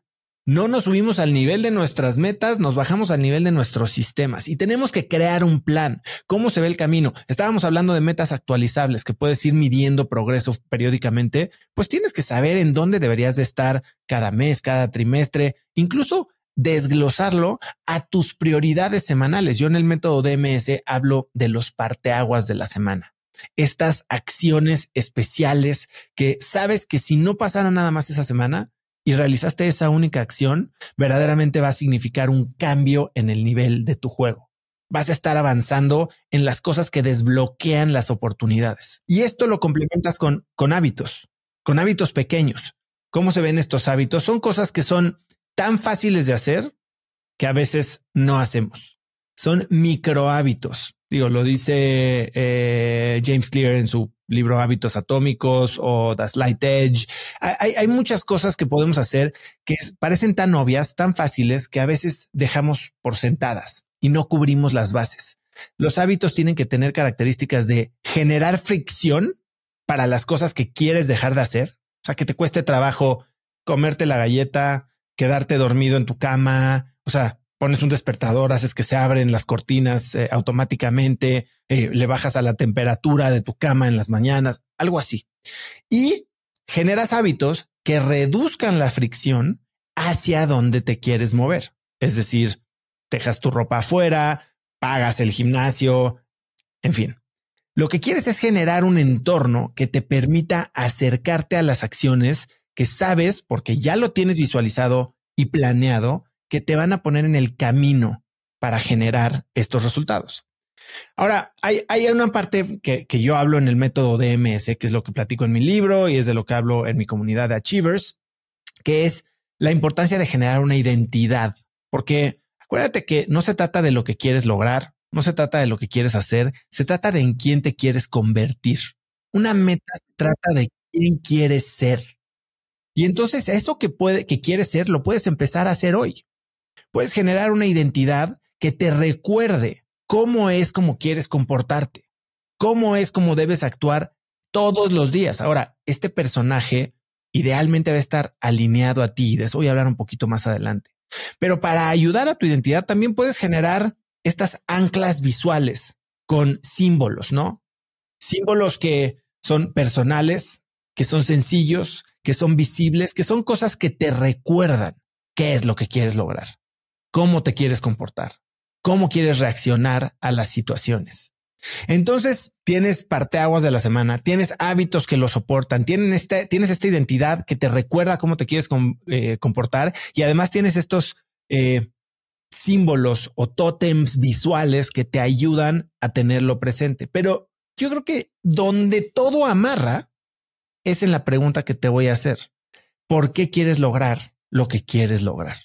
No nos subimos al nivel de nuestras metas, nos bajamos al nivel de nuestros sistemas y tenemos que crear un plan. ¿Cómo se ve el camino? Estábamos hablando de metas actualizables que puedes ir midiendo progreso periódicamente. Pues tienes que saber en dónde deberías de estar cada mes, cada trimestre, incluso desglosarlo a tus prioridades semanales. Yo en el método DMS hablo de los parteaguas de la semana. Estas acciones especiales que sabes que si no pasara nada más esa semana y realizaste esa única acción, verdaderamente va a significar un cambio en el nivel de tu juego. Vas a estar avanzando en las cosas que desbloquean las oportunidades. Y esto lo complementas con hábitos pequeños. ¿Cómo se ven estos hábitos? Son cosas que son tan fáciles de hacer que a veces no hacemos. Son micro hábitos. Digo, lo dice James Clear en su libro Hábitos Atómicos o The Slight Edge. Hay muchas cosas que podemos hacer que parecen tan obvias, tan fáciles, que a veces dejamos por sentadas y no cubrimos las bases. Los hábitos tienen que tener características de generar fricción para las cosas que quieres dejar de hacer. O sea, que te cueste trabajo comerte la galleta, quedarte dormido en tu cama. O sea, pones un despertador, haces que se abren las cortinas automáticamente, le bajas a la temperatura de tu cama en las mañanas, algo así. Y generas hábitos que reduzcan la fricción hacia donde te quieres mover. Es decir, dejas tu ropa afuera, pagas el gimnasio, en fin. Lo que quieres es generar un entorno que te permita acercarte a las acciones que sabes, porque ya lo tienes visualizado y planeado, que te van a poner en el camino para generar estos resultados. Ahora, hay una parte que yo hablo en el método DMS, que es lo que platico en mi libro y es de lo que hablo en mi comunidad de Achievers, que es la importancia de generar una identidad, porque acuérdate que no se trata de lo que quieres lograr, no se trata de lo que quieres hacer, se trata de en quién te quieres convertir. Una meta se trata de quién quieres ser. Y entonces eso que quieres ser, lo puedes empezar a hacer hoy. Puedes generar una identidad que te recuerde cómo es como quieres comportarte, cómo es como debes actuar todos los días. Ahora, este personaje idealmente va a estar alineado a ti. De eso voy a hablar un poquito más adelante. Pero para ayudar a tu identidad también puedes generar estas anclas visuales con símbolos, ¿no? Símbolos que son personales, que son sencillos, que son visibles, que son cosas que te recuerdan qué es lo que quieres lograr, cómo te quieres comportar, cómo quieres reaccionar a las situaciones. Entonces tienes parteaguas de la semana, tienes hábitos que lo soportan, tienes esta identidad que te recuerda cómo te quieres comportar y además tienes estos símbolos o tótems visuales que te ayudan a tenerlo presente. Pero yo creo que donde todo amarra es en la pregunta que te voy a hacer. ¿Por qué quieres lograr lo que quieres lograr?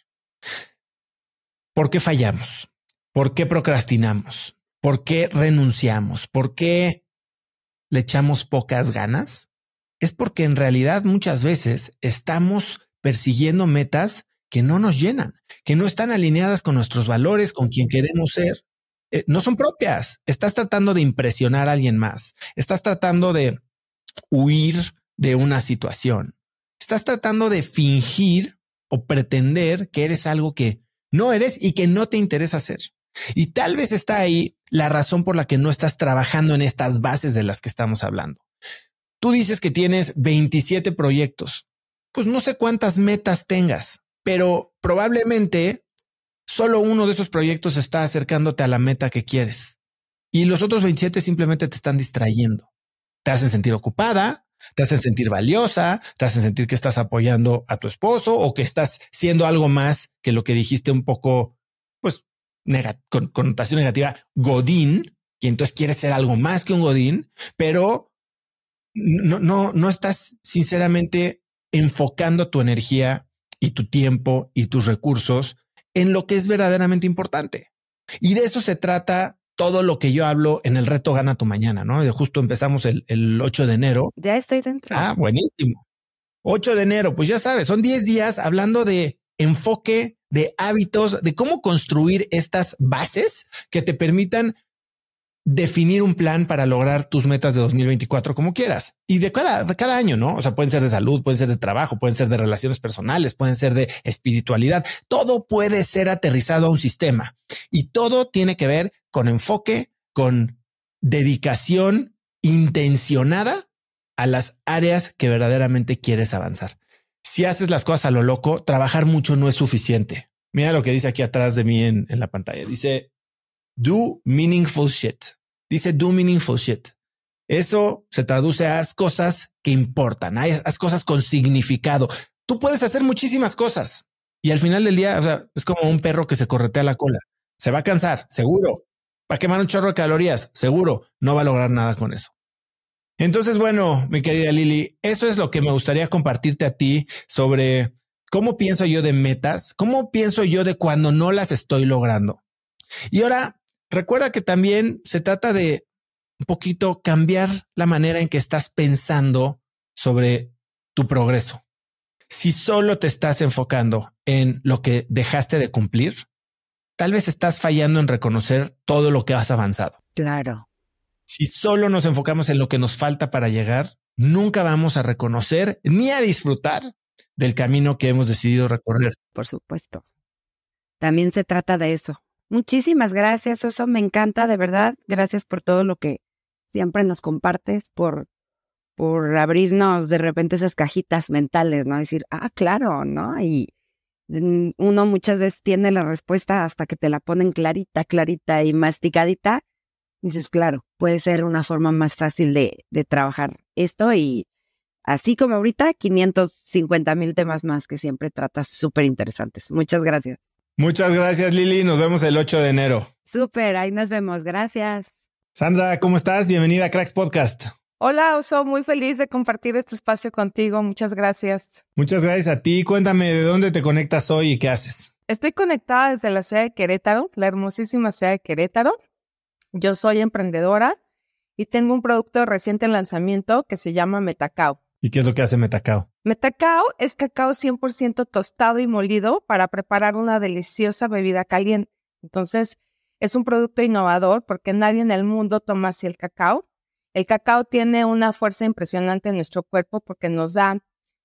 ¿Por qué fallamos? ¿Por qué procrastinamos? ¿Por qué renunciamos? ¿Por qué le echamos pocas ganas? Es porque en realidad muchas veces estamos persiguiendo metas que no nos llenan, que no están alineadas con nuestros valores, con quien queremos ser. No son propias. Estás tratando de impresionar a alguien más. Estás tratando de huir de una situación. Estás tratando de fingir o pretender que eres algo que no eres y que no te interesa hacer. Y tal vez está ahí la razón por la que no estás trabajando en estas bases de las que estamos hablando. Tú dices que tienes 27 proyectos. Pues no sé cuántas metas tengas, pero probablemente solo uno de esos proyectos está acercándote a la meta que quieres. Y los otros 27 simplemente te están distrayendo. Te hacen sentir ocupada, te hacen sentir valiosa, te hacen sentir que estás apoyando a tu esposo o que estás siendo algo más que lo que dijiste un poco, pues, con connotación negativa, godín, y entonces quieres ser algo más que un godín, pero no estás sinceramente enfocando tu energía y tu tiempo y tus recursos en lo que es verdaderamente importante. Y de eso se trata todo lo que yo hablo en el reto Gana tu Mañana, ¿no? Justo empezamos el 8 de enero. Ya estoy dentro. Ah, buenísimo. 8 de enero, pues ya sabes, son 10 días hablando de enfoque, de hábitos, de cómo construir estas bases que te permitan definir un plan para lograr tus metas de 2024 como quieras y de cada año, ¿no? O sea, pueden ser de salud, pueden ser de trabajo, pueden ser de relaciones personales, pueden ser de espiritualidad. Todo puede ser aterrizado a un sistema y todo tiene que ver con enfoque, con dedicación intencionada a las áreas que verdaderamente quieres avanzar. Si haces las cosas a lo loco, trabajar mucho no es suficiente. Mira lo que dice aquí atrás de mí en la pantalla. Dice, do meaningful shit. Dice, do meaningful shit. Eso se traduce a haz cosas que importan, haz cosas con significado. Tú puedes hacer muchísimas cosas y al final del día, o sea, es como un perro que se corretea la cola. Se va a cansar, seguro. Va a quemar un chorro de calorías, seguro. No va a lograr nada con eso. Entonces, bueno, mi querida Lili, eso es lo que me gustaría compartirte a ti sobre cómo pienso yo de metas, cómo pienso yo de cuando no las estoy logrando. Y ahora, recuerda que también se trata de un poquito cambiar la manera en que estás pensando sobre tu progreso. Si solo te estás enfocando en lo que dejaste de cumplir, tal vez estás fallando en reconocer todo lo que has avanzado. Claro. Si solo nos enfocamos en lo que nos falta para llegar, nunca vamos a reconocer ni a disfrutar del camino que hemos decidido recorrer. Por supuesto. También se trata de eso. Muchísimas gracias, Oso. Me encanta, de verdad. Gracias por todo lo que siempre nos compartes, por abrirnos de repente esas cajitas mentales, ¿no? Decir, claro, ¿no? Y uno muchas veces tiene la respuesta hasta que te la ponen clarita, clarita y masticadita. Dices, claro, puede ser una forma más fácil de trabajar esto y así como ahorita, 550,000 temas más que siempre tratas súper interesantes. Muchas gracias. Muchas gracias, Lili. Nos vemos el 8 de enero. Súper, ahí nos vemos. Gracias. Sandra, ¿cómo estás? Bienvenida a Cracks Podcast. Hola, Oso. Muy feliz de compartir este espacio contigo. Muchas gracias. Muchas gracias a ti. Cuéntame de dónde te conectas hoy y qué haces. Estoy conectada desde la ciudad de Querétaro, la hermosísima ciudad de Querétaro. Yo soy emprendedora y tengo un producto de reciente lanzamiento que se llama Metacao. ¿Y qué es lo que hace Metacao? Metacao es cacao 100% tostado y molido para preparar una deliciosa bebida caliente. Entonces, es un producto innovador porque nadie en el mundo toma así el cacao. El cacao tiene una fuerza impresionante en nuestro cuerpo porque nos da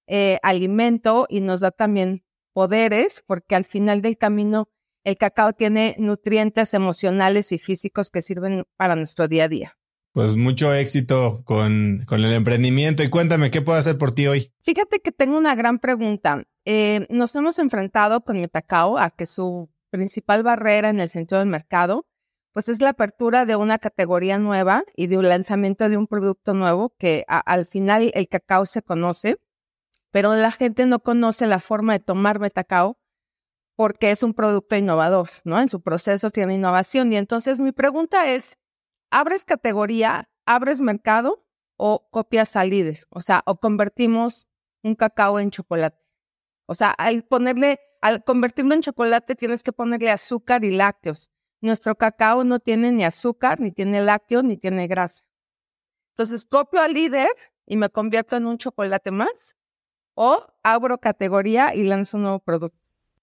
alimento y nos da también poderes, porque al final del camino el cacao tiene nutrientes emocionales y físicos que sirven para nuestro día a día. Pues mucho éxito con el emprendimiento y cuéntame, ¿qué puedo hacer por ti hoy? Fíjate que tengo una gran pregunta. Nos hemos enfrentado con Metacao a que su principal barrera en el sentido del mercado pues es la apertura de una categoría nueva y de un lanzamiento de un producto nuevo que al final el cacao se conoce, pero la gente no conoce la forma de tomar Metacao porque es un producto innovador, ¿no? En su proceso tiene innovación. Y entonces mi pregunta es, ¿abres categoría, abres mercado o copias al líder? O sea, o convertimos un cacao en chocolate. O sea, al convertirlo en chocolate tienes que ponerle azúcar y lácteos. Nuestro cacao no tiene ni azúcar, ni tiene lácteos, ni tiene grasa. Entonces, ¿copio al líder y me convierto en un chocolate más? ¿O abro categoría y lanzo un nuevo producto?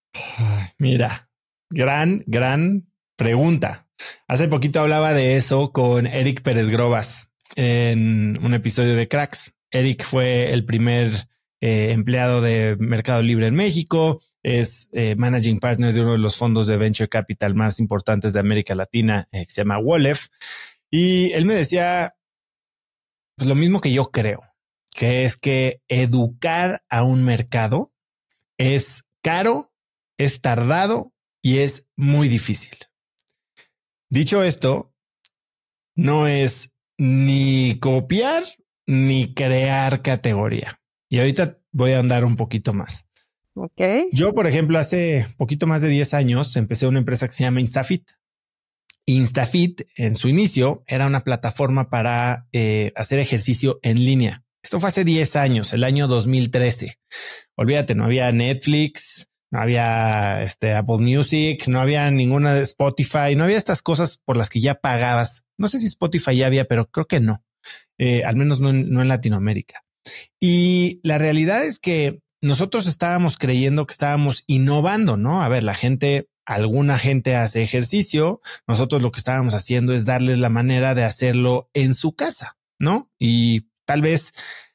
Mira, gran pregunta. Hace poquito hablaba de eso con Eric Pérez Grobas en un episodio de Cracks. Eric fue el primer empleado de Mercado Libre en México. Es managing partner de uno de los fondos de venture capital más importantes de América Latina, que se llama Wolef. Y él me decía pues, lo mismo que yo creo, que es que educar a un mercado es caro, es tardado y es muy difícil. Dicho esto, no es ni copiar ni crear categoría. Y ahorita voy a andar un poquito más. Okay. Yo, por ejemplo, hace poquito más de 10 años empecé una empresa que se llama Instafit. Instafit, en su inicio, era una plataforma para hacer ejercicio en línea. Esto fue hace 10 años, el año 2013. Olvídate, no había Netflix, no había Apple Music, no había ninguna de Spotify, no había estas cosas por las que ya pagabas. No sé si Spotify ya había, pero creo que no. Al menos no en Latinoamérica. Y la realidad es que nosotros estábamos creyendo que estábamos innovando, ¿no? A ver, la gente alguna gente hace ejercicio, nosotros lo que estábamos haciendo es darles la manera de hacerlo en su casa, ¿no? Y tal vez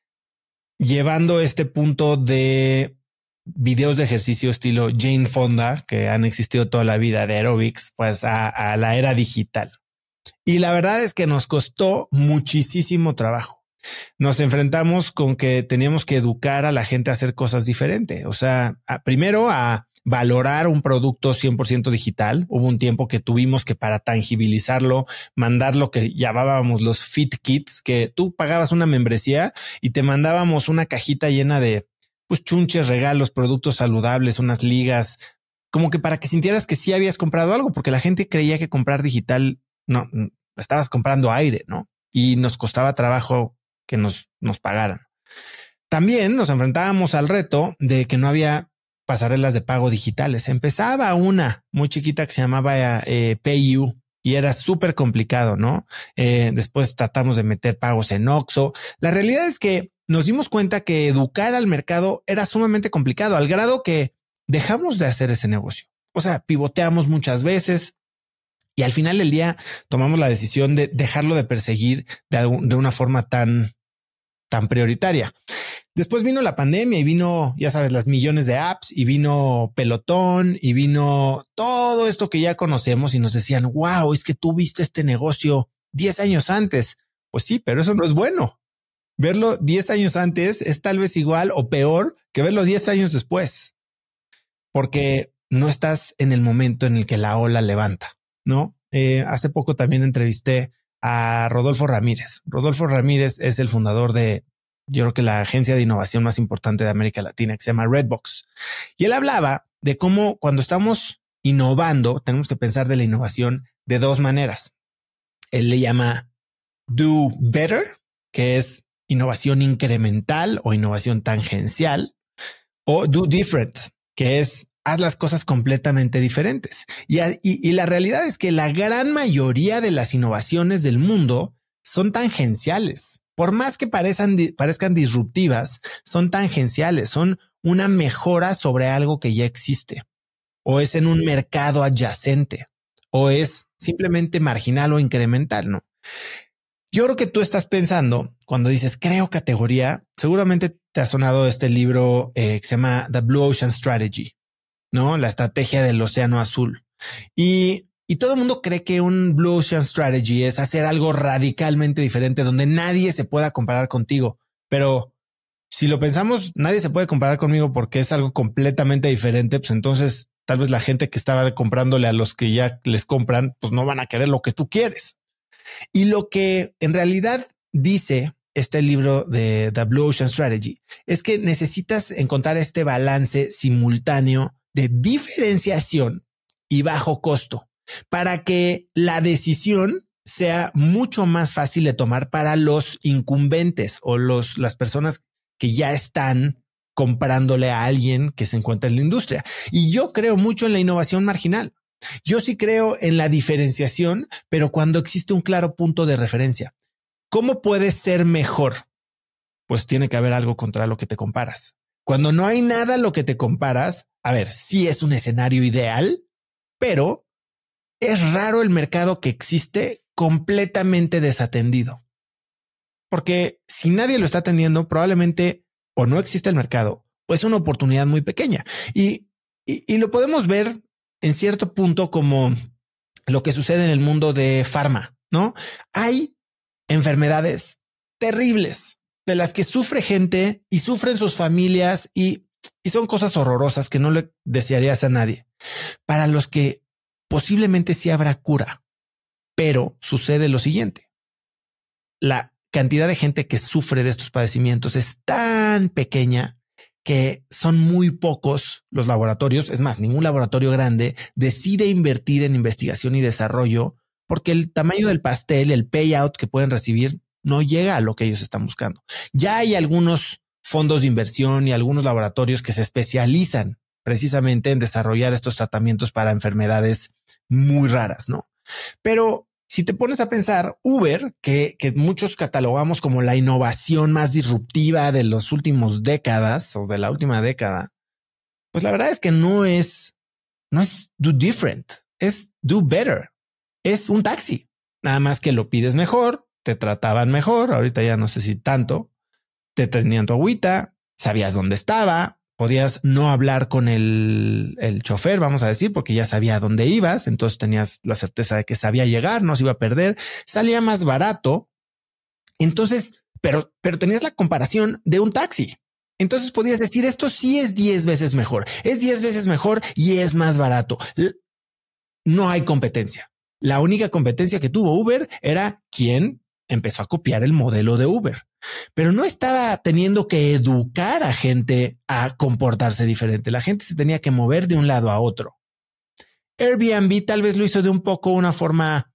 llevando este punto de videos de ejercicio estilo Jane Fonda, que han existido toda la vida de aerobics, pues a la era digital. Y la verdad es que nos costó muchísimo trabajo. Nos enfrentamos con que teníamos que educar a la gente a hacer cosas diferentes. O sea, primero a valorar un producto 100% digital. Hubo un tiempo que tuvimos que, para tangibilizarlo, mandar lo que llamábamos los fit kits, que tú pagabas una membresía y te mandábamos una cajita llena de pues chunches, regalos, productos saludables, unas ligas, como que para que sintieras que sí habías comprado algo, porque la gente creía que comprar digital no estabas comprando aire, ¿no? Y nos costaba trabajo que nos pagaran. También nos enfrentábamos al reto de que no había pasarelas de pago digitales. Empezaba una muy chiquita que se llamaba PayU y era súper complicado, ¿no? Después tratamos de meter pagos en Oxxo. La realidad es que nos dimos cuenta que educar al mercado era sumamente complicado, al grado que dejamos de hacer ese negocio. O sea, pivoteamos muchas veces y al final del día tomamos la decisión de dejarlo de perseguir de una forma tan prioritaria. Después vino la pandemia y vino, ya sabes, las millones de apps y vino Pelotón y vino todo esto que ya conocemos y nos decían, wow, es que tú viste este negocio 10 años antes. Pues sí, pero eso no es bueno. Verlo 10 años antes es tal vez igual o peor que verlo 10 años después, porque no estás en el momento en el que la ola levanta, ¿no? Hace poco también entrevisté a Rodolfo Ramírez. Rodolfo Ramírez es el fundador de, yo creo que la agencia de innovación más importante de América Latina, que se llama Redbox. Y él hablaba de cómo cuando estamos innovando, tenemos que pensar de la innovación de dos maneras. Él le llama do better, que es innovación incremental o innovación tangencial, o do different, que es haz las cosas completamente diferentes. Y la realidad es que la gran mayoría de las innovaciones del mundo son tangenciales. Por más que parezcan disruptivas, son tangenciales, son una mejora sobre algo que ya existe, o es en un mercado adyacente, o es simplemente marginal o incremental, ¿no? Yo creo que tú estás pensando cuando dices creo categoría, seguramente te ha sonado este libro que se llama The Blue Ocean Strategy, ¿no? La estrategia del océano azul. Y todo el mundo cree que un Blue Ocean Strategy es hacer algo radicalmente diferente donde nadie se pueda comparar contigo. Pero si lo pensamos, nadie se puede comparar conmigo porque es algo completamente diferente. Pues entonces tal vez la gente que estaba comprándole a los que ya les compran, pues no van a querer lo que tú quieres. Y lo que en realidad dice este libro de The Blue Ocean Strategy es que necesitas encontrar este balance simultáneo de diferenciación y bajo costo para que la decisión sea mucho más fácil de tomar para los incumbentes o las personas que ya están comprándole a alguien que se encuentra en la industria. Y yo creo mucho en la innovación marginal. Yo sí creo en la diferenciación, pero cuando existe un claro punto de referencia. ¿Cómo puedes ser mejor? Pues tiene que haber algo contra lo que te comparas. Cuando no hay nada a lo que te comparas, a ver, sí es un escenario ideal, pero es raro el mercado que existe completamente desatendido. Porque si nadie lo está atendiendo, probablemente o no existe el mercado o es una oportunidad muy pequeña. Y lo podemos ver en cierto punto como lo que sucede en el mundo de farma, ¿no? Hay enfermedades terribles de las que sufre gente y sufren sus familias y son cosas horrorosas que no le desearías a nadie. Para los que posiblemente sí habrá cura, pero sucede lo siguiente. La cantidad de gente que sufre de estos padecimientos es tan pequeña que son muy pocos los laboratorios. Es más, ningún laboratorio grande decide invertir en investigación y desarrollo porque el tamaño del pastel, el payout que pueden recibir no llega a lo que ellos están buscando. Ya hay algunos fondos de inversión y algunos laboratorios que se especializan precisamente en desarrollar estos tratamientos para enfermedades muy raras, ¿no? Pero si te pones a pensar, Uber, que muchos catalogamos como la innovación más disruptiva de las últimas décadas o de la última década, pues la verdad es que no es no es do different, es do better. Es un taxi, nada más que lo pides mejor, te trataban mejor. Ahorita ya no sé si tanto, te tenían tu agüita, sabías dónde estaba, podías no hablar con el chofer, vamos a decir, porque ya sabía dónde ibas. Entonces tenías la certeza de que sabía llegar, no se iba a perder, salía más barato. Entonces, pero tenías la comparación de un taxi. Entonces podías decir, esto sí es 10 veces mejor, es 10 veces mejor y es más barato. No hay competencia. La única competencia que tuvo Uber era quien empezó a copiar el modelo de Uber, pero no estaba teniendo que educar a gente a comportarse diferente. La gente se tenía que mover de un lado a otro. Airbnb tal vez lo hizo de un poco una forma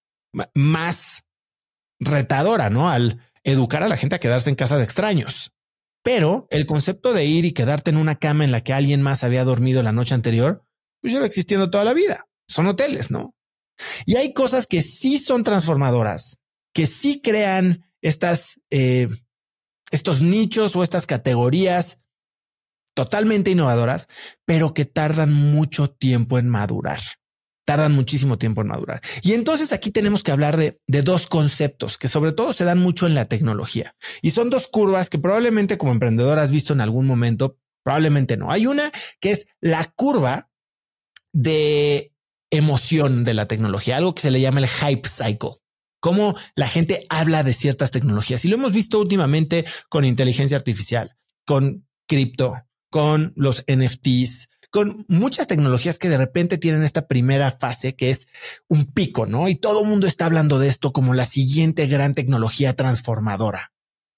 más retadora, ¿no? Al educar a la gente a quedarse en casa de extraños. Pero el concepto de ir y quedarte en una cama en la que alguien más había dormido la noche anterior, pues lleva existiendo toda la vida. Son hoteles, ¿no? Y hay cosas que sí son transformadoras, que sí crean estos nichos o estas categorías totalmente innovadoras, pero que tardan mucho tiempo en madurar. Tardan muchísimo tiempo en madurar. Y entonces aquí tenemos que hablar de dos conceptos que sobre todo se dan mucho en la tecnología. Y son dos curvas que probablemente como emprendedor has visto en algún momento, probablemente no. Hay una que es la curva de emoción de la tecnología, algo que se le llama el hype cycle. Cómo la gente habla de ciertas tecnologías. Y lo hemos visto últimamente con inteligencia artificial, con cripto, con los NFTs, con muchas tecnologías que de repente tienen esta primera fase que es un pico, ¿no? Y todo el mundo está hablando de esto como la siguiente gran tecnología transformadora.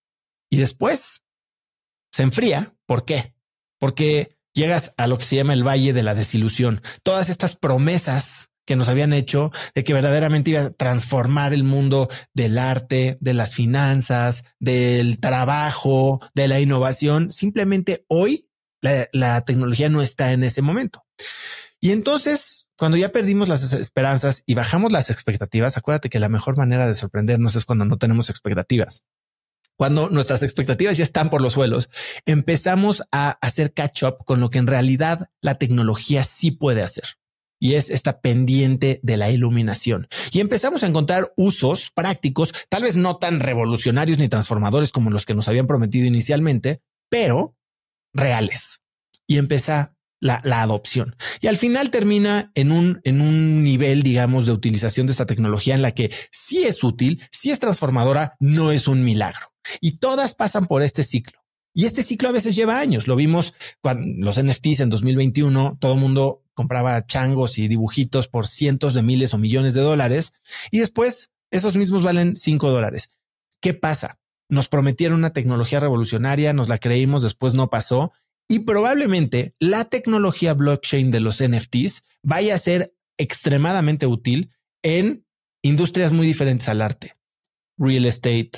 Y después se enfría. ¿Por qué? Porque llegas a lo que se llama el valle de la desilusión. Todas estas promesas que nos habían hecho de que verdaderamente iba a transformar el mundo del arte, de las finanzas, del trabajo, de la innovación. Simplemente hoy la tecnología no está en ese momento. Y entonces, cuando ya perdimos las esperanzas y bajamos las expectativas, acuérdate que la mejor manera de sorprendernos es cuando no tenemos expectativas. Cuando nuestras expectativas ya están por los suelos, empezamos a hacer catch up con lo que en realidad la tecnología sí puede hacer. Y es esta pendiente de la iluminación. Y empezamos a encontrar usos prácticos, tal vez no tan revolucionarios ni transformadores como los que nos habían prometido inicialmente, pero reales. Y empieza la adopción. Y al final termina en un nivel, digamos, de utilización de esta tecnología en la que sí es útil, sí es transformadora, no es un milagro. Y todas pasan por este ciclo. Y este ciclo a veces lleva años. Lo vimos cuando los NFTs en 2021, todo el mundo compraba changos y dibujitos por cientos de miles o millones de dólares. Y después esos mismos valen $5. ¿Qué pasa? Nos prometieron una tecnología revolucionaria, nos la creímos, después no pasó. Y probablemente la tecnología blockchain de los NFTs vaya a ser extremadamente útil en industrias muy diferentes al arte. Real estate,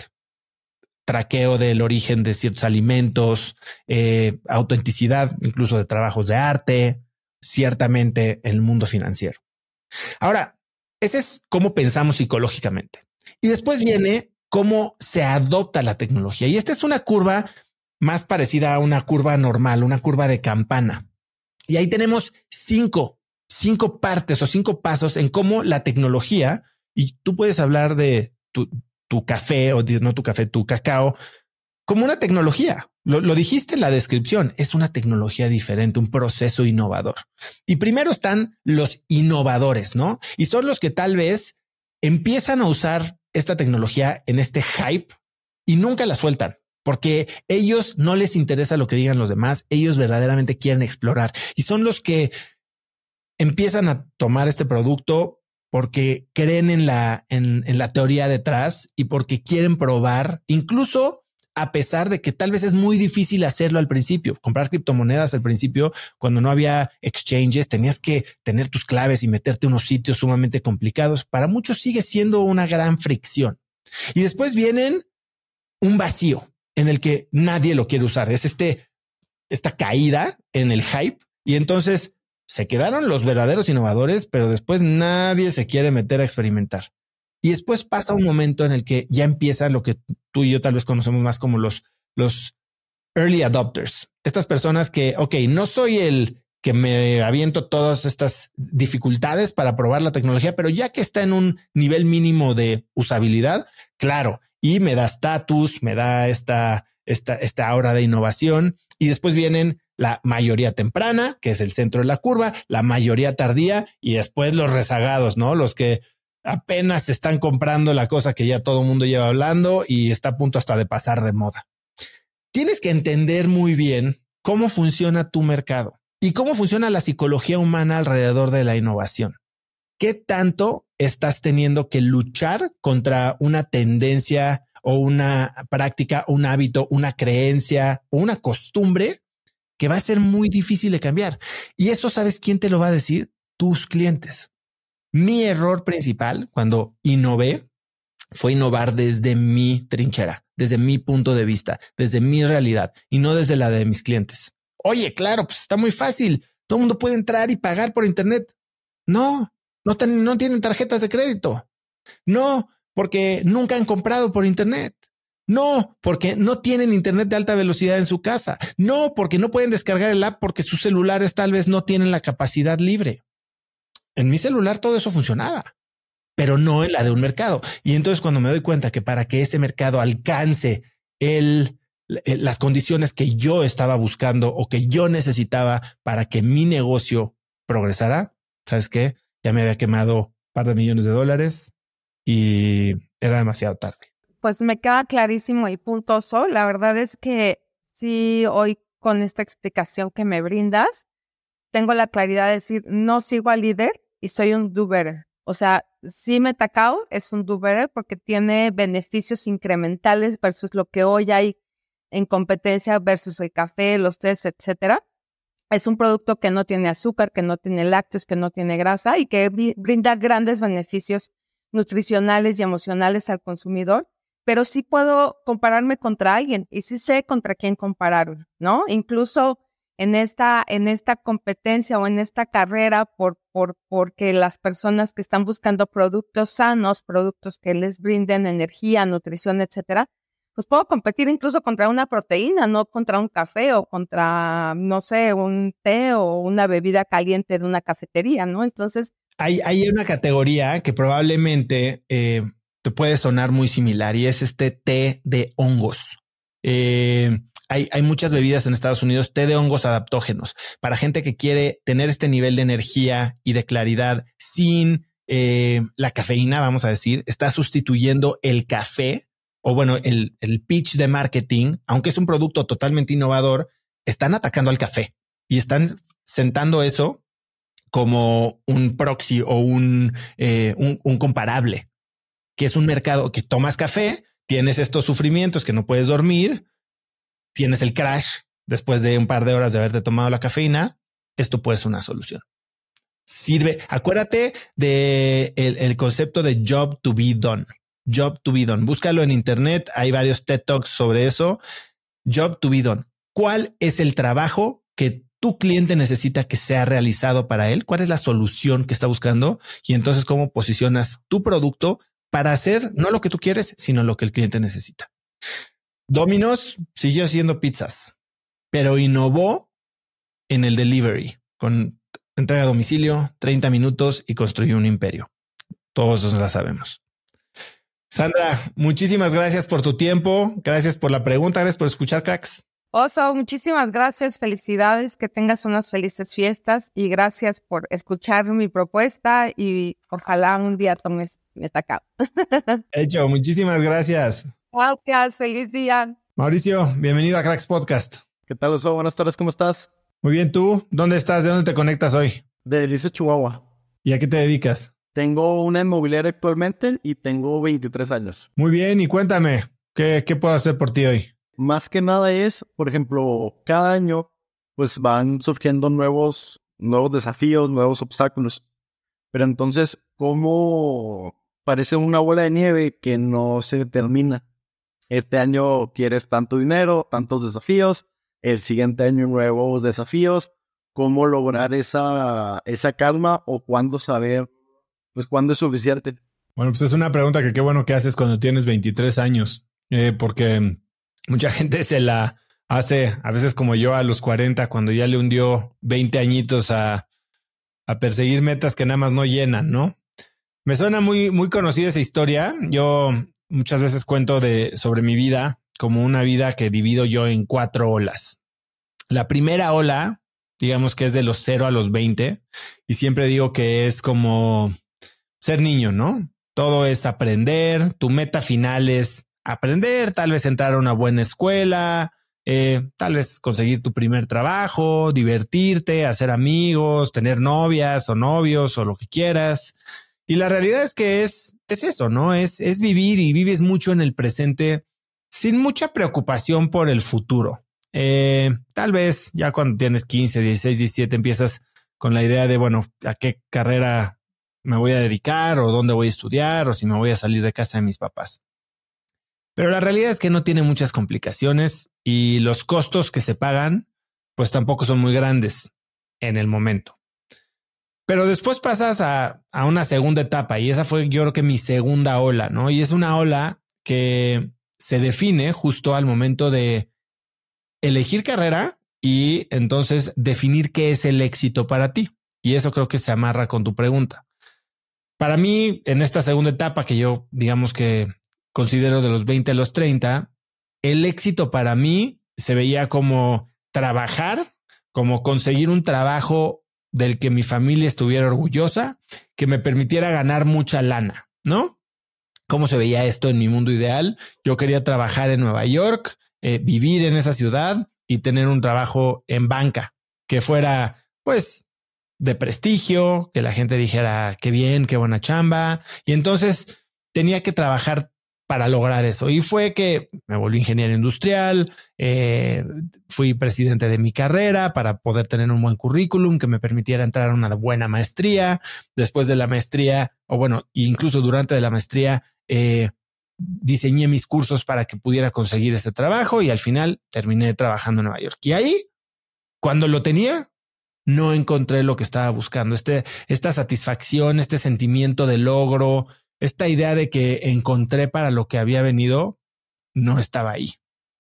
traqueo del origen de ciertos alimentos, autenticidad incluso de trabajos de arte, ciertamente en el mundo financiero. Ahora, ese es cómo pensamos psicológicamente. Y después viene cómo se adopta la tecnología. Y esta es una curva más parecida a una curva normal, una curva de campana. Y ahí tenemos cinco partes o 5 pasos en cómo la tecnología, y tú puedes hablar de tu café o no tu café, tu cacao, como una tecnología. Lo dijiste en la descripción, es una tecnología diferente, un proceso innovador. Y primero están los innovadores, ¿no? Y son los que tal vez empiezan a usar esta tecnología en este hype y nunca la sueltan. Porque ellos no les interesa lo que digan los demás, ellos verdaderamente quieren explorar y son los que empiezan a tomar este producto porque creen en la teoría detrás y porque quieren probar, incluso a pesar de que tal vez es muy difícil hacerlo al principio. Comprar criptomonedas al principio, cuando no había exchanges, tenías que tener tus claves y meterte en unos sitios sumamente complicados. Para muchos sigue siendo una gran fricción. Y después vienen un vacío en el que nadie lo quiere usar. Es esta caída en el hype. Y entonces se quedaron los verdaderos innovadores, pero después nadie se quiere meter a experimentar. Y después pasa un momento en el que ya empieza lo que tú y yo tal vez conocemos más como los early adopters. Estas personas que, ok, no soy el que me aviento todas estas dificultades para probar la tecnología, pero ya que está en un nivel mínimo de usabilidad, claro, y me da estatus, me da esta aura de innovación, y después vienen la mayoría temprana, que es el centro de la curva, la mayoría tardía y después los rezagados, ¿no? Los que apenas están comprando la cosa que ya todo el mundo lleva hablando y está a punto hasta de pasar de moda. Tienes que entender muy bien cómo funciona tu mercado y cómo funciona la psicología humana alrededor de la innovación. ¿Qué tanto estás teniendo que luchar contra una tendencia o una práctica, un hábito, una creencia o una costumbre que va a ser muy difícil de cambiar? Y eso, ¿sabes quién te lo va a decir? Tus clientes. Mi error principal cuando innové fue innovar desde mi trinchera, desde mi punto de vista, desde mi realidad y no desde la de mis clientes. Oye, claro, pues está muy fácil. Todo el mundo puede entrar y pagar por internet. No tienen tarjetas de crédito. No, porque nunca han comprado por internet. No, porque no tienen internet de alta velocidad en su casa. No, porque no pueden descargar el app porque sus celulares tal vez no tienen la capacidad libre. En mi celular todo eso funcionaba, pero no en la de un mercado. Y entonces cuando me doy cuenta que para que ese mercado alcance las condiciones que yo estaba buscando o que yo necesitaba para que mi negocio progresara, ¿sabes qué? Ya me había quemado un par de millones de dólares y era demasiado tarde. Pues me queda clarísimo y puntoso. La verdad es que sí, hoy con esta explicación que me brindas, tengo la claridad de decir, no sigo al líder y soy un do-better. O sea, sí Metacao es un do-better porque tiene beneficios incrementales versus lo que hoy hay en competencia versus el café, los tés, etcétera. Es un producto que no tiene azúcar, que no tiene lácteos, que no tiene grasa y que brinda grandes beneficios nutricionales y emocionales al consumidor. Pero sí puedo compararme contra alguien y sí sé contra quién compararme, ¿no? Incluso en esta competencia o en esta carrera porque las personas que están buscando productos sanos, productos que les brinden energía, nutrición, etcétera, pues puedo competir incluso contra una proteína, no contra un café o contra, no sé, un té o una bebida caliente de una cafetería, ¿no? Entonces, hay una categoría que probablemente te puede sonar muy similar y es este té de hongos. Hay muchas bebidas en Estados Unidos, té de hongos adaptógenos, para gente que quiere tener este nivel de energía y de claridad sin la cafeína, vamos a decir, está sustituyendo el café o bueno, el pitch de marketing, aunque es un producto totalmente innovador, están atacando al café y están sentando eso como un proxy o un comparable, que es un mercado que tomas café, tienes estos sufrimientos que no puedes dormir, tienes el crash después de un par de horas de haberte tomado la cafeína. Esto puede ser una solución. Sirve. Acuérdate de el concepto de job to be done. Job to be done. Búscalo en internet. Hay varios TED Talks sobre eso. Job to be done. ¿Cuál es el trabajo que tu cliente necesita que sea realizado para él? ¿Cuál es la solución que está buscando? Y entonces, ¿cómo posicionas tu producto para hacer no lo que tú quieres, sino lo que el cliente necesita? Domino's siguió haciendo pizzas, pero innovó en el delivery con entrega a domicilio, 30 minutos y construyó un imperio. Todos nos la sabemos. Sandra, muchísimas gracias por tu tiempo. Gracias por la pregunta. Gracias por escuchar, cracks. Oso, muchísimas gracias. Felicidades. Que tengas unas felices fiestas y gracias por escuchar mi propuesta y ojalá un día tomes Metacao. Hecho. Muchísimas gracias. Gracias. Feliz día. Mauricio, bienvenido a Cracks Podcast. ¿Qué tal, Oso? Buenas tardes. ¿Cómo estás? Muy bien. ¿Tú? ¿Dónde estás? ¿De dónde te conectas hoy? De Delicia, Chihuahua. ¿Y a qué te dedicas? Tengo una inmobiliaria actualmente y tengo 23 años. Muy bien. Y cuéntame, ¿qué puedo hacer por ti hoy? Más que nada es, por ejemplo, cada año pues van surgiendo nuevos desafíos, nuevos obstáculos. Pero entonces, ¿cómo parece una bola de nieve que no se termina? Este año quieres tanto dinero, tantos desafíos. El siguiente año nuevos desafíos. ¿Cómo lograr esa calma o cuándo saber, pues, cuándo es suficiente? Bueno, pues es una pregunta que qué bueno que haces cuando tienes 23 años, porque mucha gente se la a veces como yo a los 40, cuando ya le hundió 20 añitos a perseguir metas que nada más no llenan, ¿no? Me suena muy, muy conocida esa historia. Yo muchas veces cuento sobre mi vida como una vida que he vivido yo en 4 olas. La primera ola, digamos que es de los 0 a los 20, y siempre digo que es como ser niño, ¿no? Todo es aprender, tu meta final es aprender, tal vez entrar a una buena escuela, tal vez conseguir tu primer trabajo, divertirte, hacer amigos, tener novias o novios o lo que quieras. Y la realidad es que es eso, ¿no? Es vivir, y vives mucho en el presente sin mucha preocupación por el futuro. Tal vez ya cuando tienes 15, 16, 17 empiezas con la idea de, bueno, a qué carrera me voy a dedicar o dónde voy a estudiar o si me voy a salir de casa de mis papás. Pero la realidad es que no tiene muchas complicaciones y los costos que se pagan pues tampoco son muy grandes en el momento. Pero después pasas a una segunda etapa, y esa fue, yo creo que mi segunda ola, ¿no? Y es una ola que se define justo al momento de elegir carrera y entonces definir qué es el éxito para ti. Y eso creo que se amarra con tu pregunta. Para mí, en esta segunda etapa que yo, digamos que considero de los 20 a los 30, el éxito para mí se veía como trabajar, como conseguir un trabajo del que mi familia estuviera orgullosa, que me permitiera ganar mucha lana, ¿no? ¿Cómo se veía esto en mi mundo ideal? Yo quería trabajar en Nueva York, vivir en esa ciudad y tener un trabajo en banca que fuera, pues, de prestigio, que la gente dijera qué bien, qué buena chamba. Y entonces tenía que trabajar para lograr eso. Y fue que me volví ingeniero industrial, fui presidente de mi carrera para poder tener un buen currículum que me permitiera entrar a una buena maestría. Después de la maestría, o bueno, incluso durante la maestría, diseñé mis cursos para que pudiera conseguir ese trabajo y al final terminé trabajando en Nueva York. Y ahí, cuando lo tenía, no encontré lo que estaba buscando. Esta satisfacción, este sentimiento de logro, esta idea de que encontré para lo que había venido, no estaba ahí.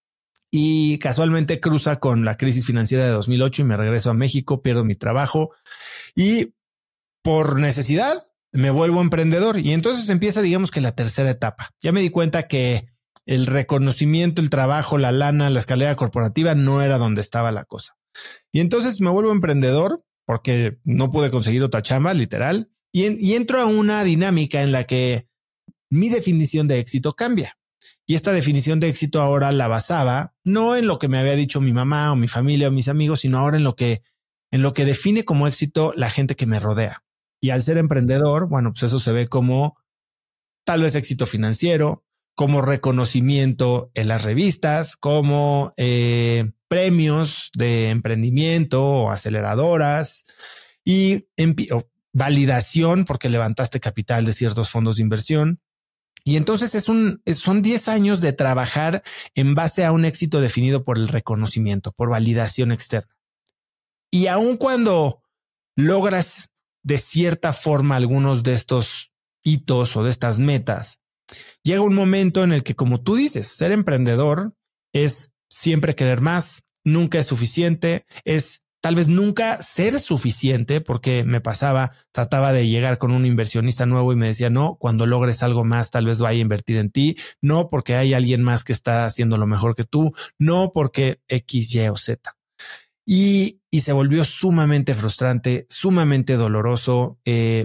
Y casualmente cruza con la crisis financiera de 2008 y me regreso a México, pierdo mi trabajo y por necesidad me vuelvo emprendedor. Y entonces empieza, digamos que la tercera etapa. Ya me di cuenta que el reconocimiento, el trabajo, la lana, la escalera corporativa no era donde estaba la cosa. Y entonces me vuelvo emprendedor porque no pude conseguir otra chamba, literal. Y entro a una dinámica en la que mi definición de éxito cambia. Y esta definición de éxito ahora la basaba no en lo que me había dicho mi mamá o mi familia o mis amigos, sino ahora en lo que define como éxito la gente que me rodea. Y al ser emprendedor, bueno, pues eso se ve como tal vez éxito financiero, como reconocimiento en las revistas, como premios de emprendimiento o aceleradoras y validación porque levantaste capital de ciertos fondos de inversión. Y entonces son 10 años de trabajar en base a un éxito definido por el reconocimiento, por validación externa. Y aun cuando logras de cierta forma algunos de estos hitos o de estas metas, llega un momento en el que, como tú dices, ser emprendedor es siempre querer más, nunca es suficiente, es tal vez nunca ser suficiente, porque me pasaba, trataba de llegar con un inversionista nuevo y me decía, no, cuando logres algo más, tal vez vaya a invertir en ti, no porque hay alguien más que está haciendo lo mejor que tú, no porque X, Y o Z. Y se volvió sumamente frustrante, sumamente doloroso,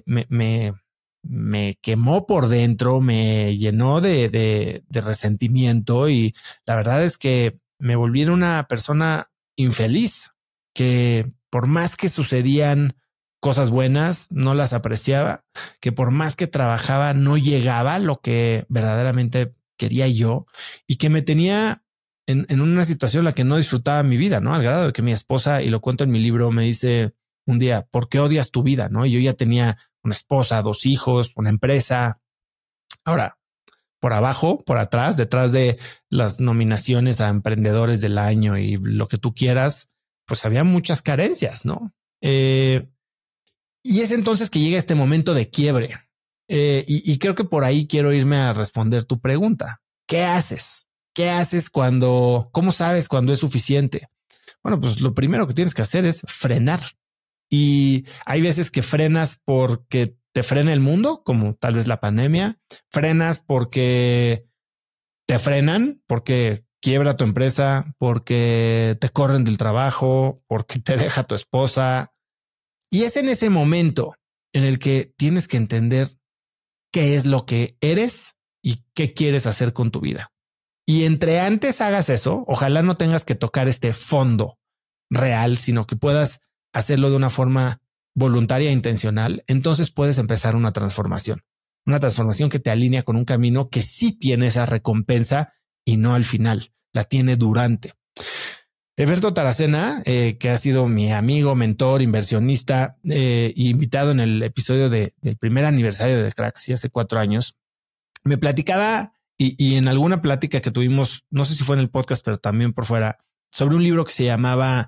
me quemó por dentro, me llenó de resentimiento y la verdad es que me volví en una persona infeliz, que por más que sucedían cosas buenas, no las apreciaba, que por más que trabajaba no llegaba a lo que verdaderamente quería yo y que me tenía en una situación en la que no disfrutaba mi vida, ¿no? Al grado de que mi esposa, y lo cuento en mi libro, me dice un día, ¿por qué odias tu vida? ¿No? Y yo ya tenía una esposa, 2 hijos, una empresa. Ahora, por abajo, por atrás, detrás de las nominaciones a emprendedores del año y lo que tú quieras, pues había muchas carencias, ¿no? Y es entonces que llega este momento de quiebre. Y creo que por ahí quiero irme a responder tu pregunta. ¿Qué haces? ¿qué haces cómo sabes cuando es suficiente? Bueno, pues lo primero que tienes que hacer es frenar. Y hay veces que frenas porque te frena el mundo, como tal vez la pandemia. Frenas porque te frenan, porque quiebra tu empresa, porque te corren del trabajo, porque te deja tu esposa. Y es en ese momento en el que tienes que entender qué es lo que eres y qué quieres hacer con tu vida. Y entre antes hagas eso, ojalá no tengas que tocar este fondo real, sino que puedas hacerlo de una forma voluntaria e intencional. Entonces puedes empezar una transformación que te alinea con un camino que sí tiene esa recompensa y no al final, la tiene durante. Eberto Taracena, que ha sido mi amigo, mentor, inversionista, invitado en el episodio del primer aniversario de Cracks, hace 4 años, me platicaba y en alguna plática que tuvimos, no sé si fue en el podcast, pero también por fuera, sobre un libro que se llamaba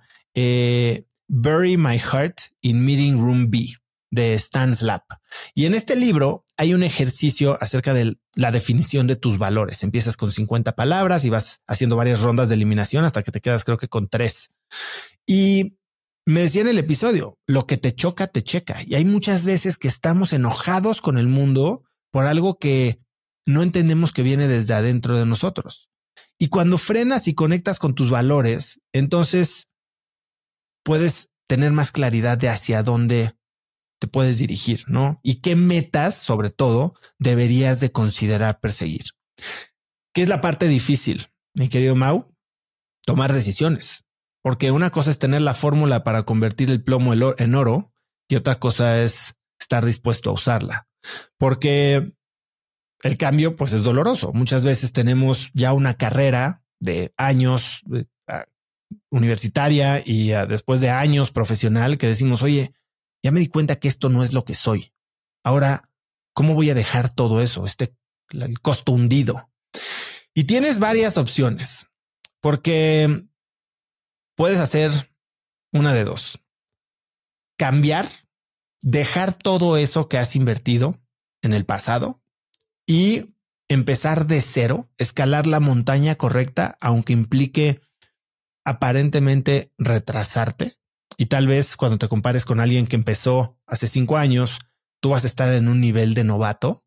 Bury My Heart in Meeting Room B de Stan Slap. Y en este libro hay un ejercicio acerca de la definición de tus valores. Empiezas con 50 palabras y vas haciendo varias rondas de eliminación hasta que te quedas, creo que con 3. Y me decía en el episodio, lo que te choca, te checa. Y hay muchas veces que estamos enojados con el mundo por algo que no entendemos que viene desde adentro de nosotros. Y cuando frenas y conectas con tus valores, entonces puedes tener más claridad de hacia dónde te puedes dirigir, ¿no? Y qué metas, sobre todo, deberías de considerar perseguir. ¿Qué es la parte difícil, mi querido Mau? Tomar decisiones. Porque una cosa es tener la fórmula para convertir el plomo en oro y otra cosa es estar dispuesto a usarla. Porque el cambio, pues, es doloroso. Muchas veces tenemos ya una carrera de años universitaria y después de años profesional que decimos, oye, ya me di cuenta que esto no es lo que soy. Ahora, ¿cómo voy a dejar todo eso? El costo hundido. Y tienes varias opciones, porque puedes hacer una de dos. Cambiar, dejar todo eso que has invertido en el pasado y empezar de cero, escalar la montaña correcta, aunque implique aparentemente retrasarte. Y tal vez cuando te compares con alguien que empezó hace 5 años, tú vas a estar en un nivel de novato.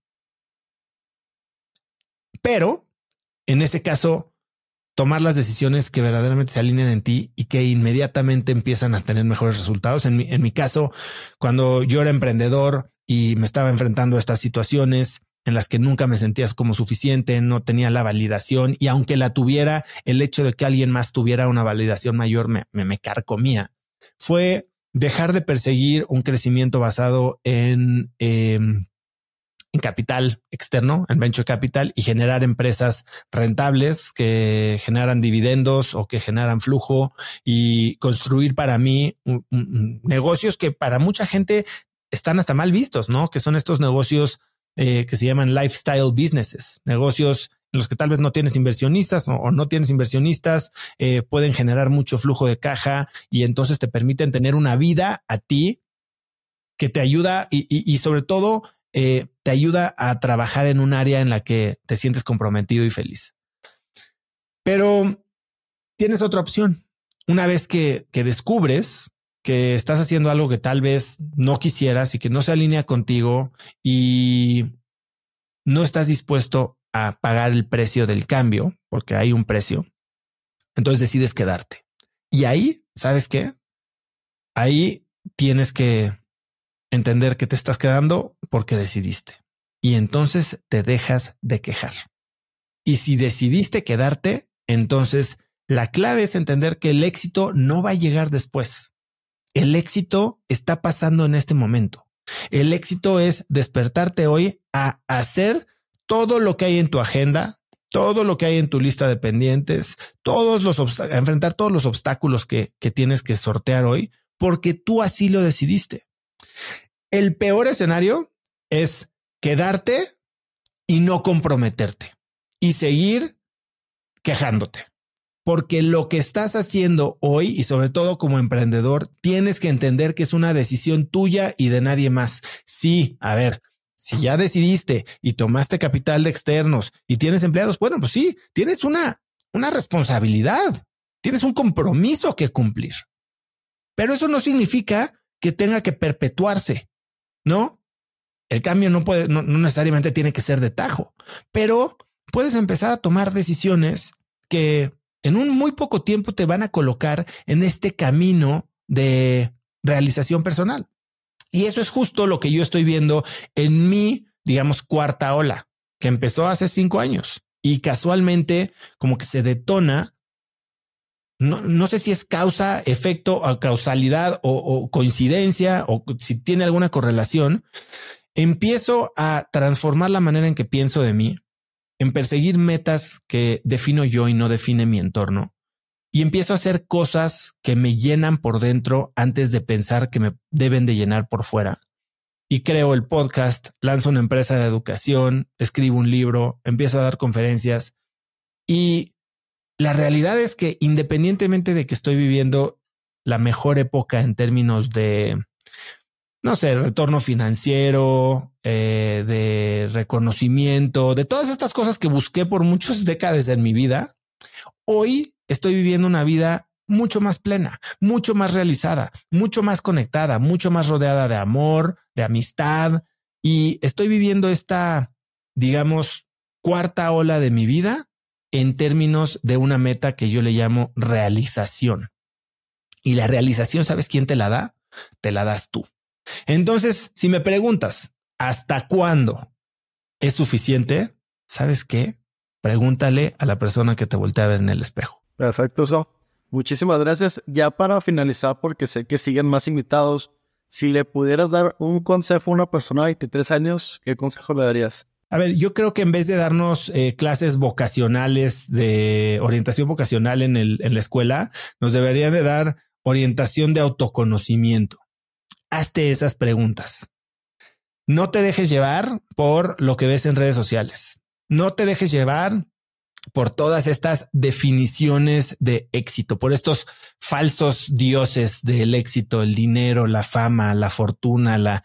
Pero en ese caso, tomar las decisiones que verdaderamente se alinean en ti y que inmediatamente empiezan a tener mejores resultados. En mi caso, cuando yo era emprendedor y me estaba enfrentando a estas situaciones en las que nunca me sentías como suficiente, no tenía la validación y aunque la tuviera, el hecho de que alguien más tuviera una validación mayor me carcomía. Fue dejar de perseguir un crecimiento basado en capital externo, en venture capital, y generar empresas rentables que generan dividendos o que generan flujo y construir para mí negocios que para mucha gente están hasta mal vistos, ¿no? Que son estos negocios que se llaman lifestyle businesses, negocios en los que tal vez no tienes inversionistas o no tienes inversionistas, pueden generar mucho flujo de caja y entonces te permiten tener una vida a ti que te ayuda y sobre todo te ayuda a trabajar en un área en la que te sientes comprometido y feliz. Pero tienes otra opción. Una vez que descubres que estás haciendo algo que tal vez no quisieras y que no se alinea contigo y no estás dispuesto a pagar el precio del cambio, porque hay un precio, entonces decides quedarte. Y ahí, ¿sabes qué? Ahí tienes que entender que te estás quedando porque decidiste. Y entonces te dejas de quejar. Y si decidiste quedarte, entonces la clave es entender que el éxito no va a llegar después. El éxito está pasando en este momento. El éxito es despertarte hoy a hacer todo lo que hay en tu agenda, todo lo que hay en tu lista de pendientes, a enfrentar todos los obstáculos que tienes que sortear hoy, porque tú así lo decidiste. El peor escenario es quedarte y no comprometerte y seguir quejándote. Porque lo que estás haciendo hoy y sobre todo como emprendedor, tienes que entender que es una decisión tuya y de nadie más. Sí, a ver, si ya decidiste y tomaste capital de externos y tienes empleados, bueno, pues sí, tienes una una responsabilidad, tienes un compromiso que cumplir. Pero eso no significa que tenga que perpetuarse, ¿no? El cambio no necesariamente tiene que ser de tajo, pero puedes empezar a tomar decisiones que en un muy poco tiempo te van a colocar en este camino de realización personal. Y eso es justo lo que yo estoy viendo en mi, digamos, cuarta ola, que empezó hace 5 años y casualmente como que se detona. No sé si es causa, efecto o causalidad o coincidencia o si tiene alguna correlación. Empiezo a transformar la manera en que pienso de mí, en perseguir metas que defino yo y no define mi entorno. Y empiezo a hacer cosas que me llenan por dentro antes de pensar que me deben de llenar por fuera. Y creo el podcast, lanzo una empresa de educación, escribo un libro, empiezo a dar conferencias. Y la realidad es que independientemente de que estoy viviendo la mejor época en términos de, no sé, retorno financiero, de reconocimiento, de todas estas cosas que busqué por muchas décadas en mi vida, hoy estoy viviendo una vida mucho más plena, mucho más realizada, mucho más conectada, mucho más rodeada de amor, de amistad, y estoy viviendo esta, digamos, cuarta ola de mi vida en términos de una meta que yo le llamo realización. Y la realización, ¿sabes quién te la da? Te la das tú. Entonces, si me preguntas, ¿hasta cuándo es suficiente? ¿Sabes qué? Pregúntale a la persona que te voltea a ver en el espejo. Perfecto, So. Muchísimas gracias. Ya para finalizar, porque sé que siguen más invitados, si le pudieras dar un consejo a una persona de 23 años, ¿qué consejo le darías? A ver, yo creo que en vez de darnos clases vocacionales de orientación vocacional en la escuela, nos deberían de dar orientación de autoconocimiento. Hazte esas preguntas. No te dejes llevar por lo que ves en redes sociales. No te dejes llevar por todas estas definiciones de éxito, por estos falsos dioses del éxito, el dinero, la fama, la fortuna, la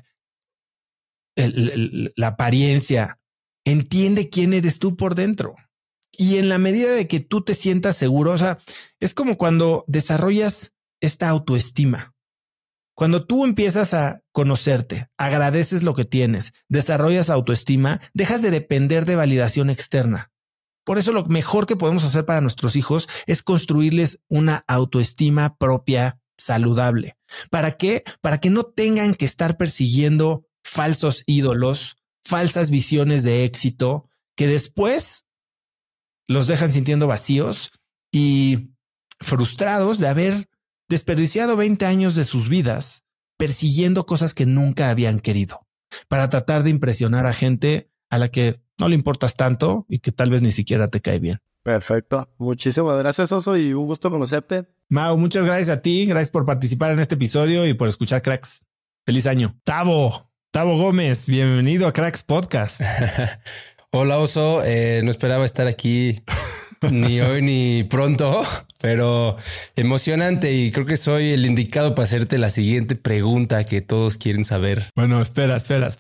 apariencia. Entiende quién eres tú por dentro. Y en la medida de que tú te sientas seguro, o sea, es como cuando desarrollas esta autoestima. Cuando tú empiezas a conocerte, agradeces lo que tienes, desarrollas autoestima, dejas de depender de validación externa. Por eso lo mejor que podemos hacer para nuestros hijos es construirles una autoestima propia saludable. ¿Para qué? Para que no tengan que estar persiguiendo falsos ídolos, falsas visiones de éxito, que después los dejan sintiendo vacíos y frustrados de haber desperdiciado 20 años de sus vidas persiguiendo cosas que nunca habían querido para tratar de impresionar a gente a la que no le importas tanto y que tal vez ni siquiera te cae bien. Perfecto. Muchísimas gracias, Oso, y un gusto conocerte. Mau, muchas gracias a ti. Gracias por participar en este episodio y por escuchar Cracks. Feliz año. Tavo Gómez, bienvenido a Cracks Podcast. Hola, Oso. No esperaba estar aquí ni hoy ni pronto, pero emocionante, y creo que soy el indicado para hacerte la siguiente pregunta que todos quieren saber. Bueno, espera.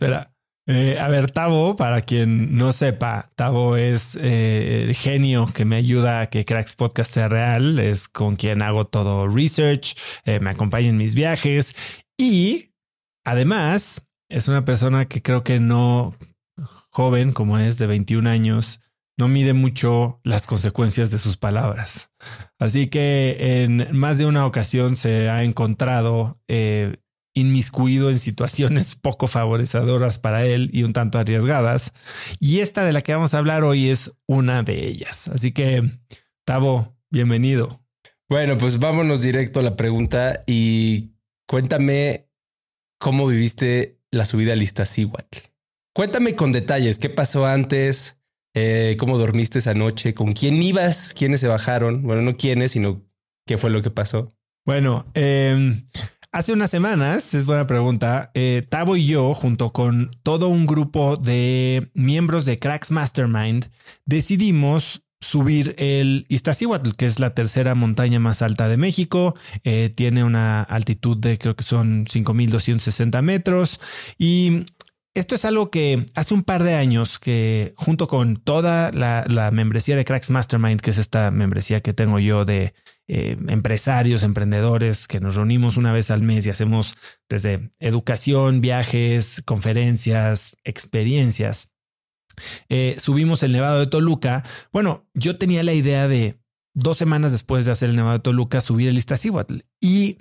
A ver, Tavo, para quien no sepa, Tavo es el genio que me ayuda a que Cracks Podcast sea real. Es con quien hago todo research, me acompaña en mis viajes y además es una persona que creo que no, joven como es, de 21 años, no mide mucho las consecuencias de sus palabras. Así que en más de una ocasión se ha encontrado inmiscuido en situaciones poco favorecedoras para él y un tanto arriesgadas. Y esta de la que vamos a hablar hoy es una de ellas. Así que, Tavo, bienvenido. Bueno, pues vámonos directo a la pregunta y cuéntame cómo viviste la subida al Iztaccíhuatl. Cuéntame con detalles qué pasó antes, cómo dormiste esa noche, con quién ibas, quiénes se bajaron. Bueno, no quiénes, sino qué fue lo que pasó. Bueno, hace unas semanas, es buena pregunta, Tavo y yo, junto con todo un grupo de miembros de Cracks Mastermind, decidimos subir el Iztaccíhuatl, que es la tercera montaña más alta de México. Tiene una altitud de creo que son 5,260 metros y esto es algo que hace un par de años que junto con toda la membresía de Cracks Mastermind, que es esta membresía que tengo yo de empresarios, emprendedores, que nos reunimos una vez al mes y hacemos desde educación, viajes, conferencias, experiencias. Subimos el Nevado de Toluca. Bueno, yo tenía la idea de 2 semanas después de hacer el Nevado de Toluca subir el Iztaccíhuatl y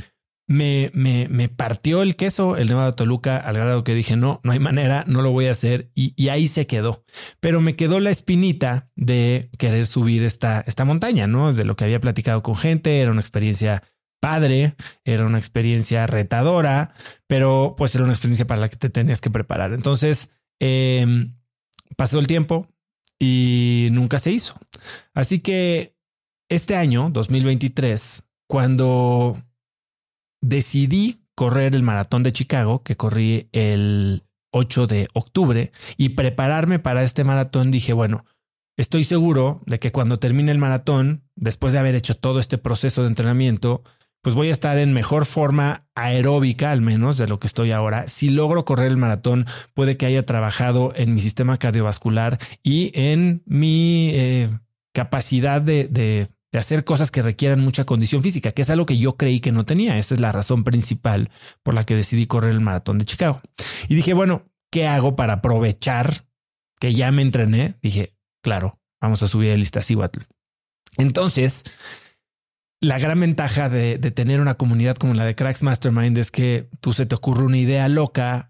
me partió el queso el Nevado de Toluca al grado que dije no hay manera, no lo voy a hacer y ahí se quedó. Pero me quedó la espinita de querer subir esta montaña, ¿no? De lo que había platicado con gente, era una experiencia padre, era una experiencia retadora, pero pues era una experiencia para la que te tenías que preparar. Entonces pasó el tiempo y nunca se hizo. Así que este año, 2023, cuando decidí correr el maratón de Chicago, que corrí el 8 de octubre, y prepararme para este maratón, dije, bueno, estoy seguro de que cuando termine el maratón, después de haber hecho todo este proceso de entrenamiento, pues voy a estar en mejor forma aeróbica, al menos de lo que estoy ahora. Si logro correr el maratón, puede que haya trabajado en mi sistema cardiovascular y en mi capacidad de hacer cosas que requieran mucha condición física, que es algo que yo creí que no tenía. Esa es la razón principal por la que decidí correr el maratón de Chicago. Y dije, bueno, ¿qué hago para aprovechar que ya me entrené? Dije, claro, vamos a subir el Iztaccíhuatl. Entonces, la gran ventaja de tener una comunidad como la de Cracks Mastermind es que tú se te ocurre una idea loca,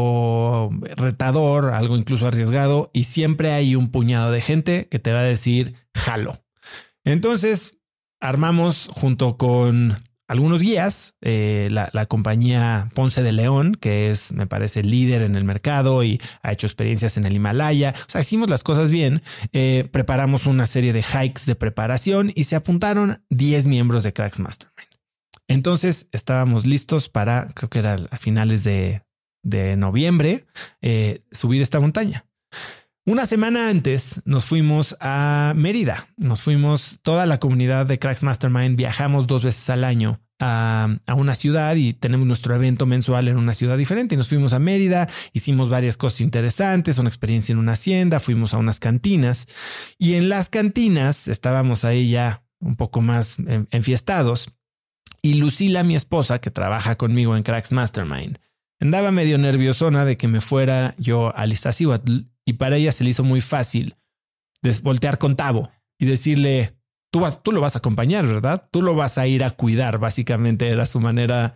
algo retador, algo incluso arriesgado, y siempre hay un puñado de gente que te va a decir, jalo. Entonces armamos junto con algunos guías, la compañía Ponce de León, que es, me parece, líder en el mercado y ha hecho experiencias en el Himalaya. O sea, hicimos las cosas bien. Preparamos una serie de hikes de preparación y se apuntaron 10 miembros de Cracks Mastermind. Entonces estábamos listos para, creo que era a finales de noviembre, subir esta montaña. Una semana antes nos fuimos a Mérida. Nos fuimos toda la comunidad de Cracks Mastermind. Viajamos 2 veces al año a una ciudad y tenemos nuestro evento mensual en una ciudad diferente. Y nos fuimos a Mérida, hicimos varias cosas interesantes, una experiencia en una hacienda, fuimos a unas cantinas y en las cantinas estábamos ahí ya un poco más enfiestados. Y Lucila, mi esposa, que trabaja conmigo en Cracks Mastermind, andaba medio nerviosona de que me fuera yo al Iztaccíhuatl. Y para ella se le hizo muy fácil voltear con Tavo y decirle, tú lo vas a acompañar, ¿verdad? Tú lo vas a ir a cuidar. Básicamente era su manera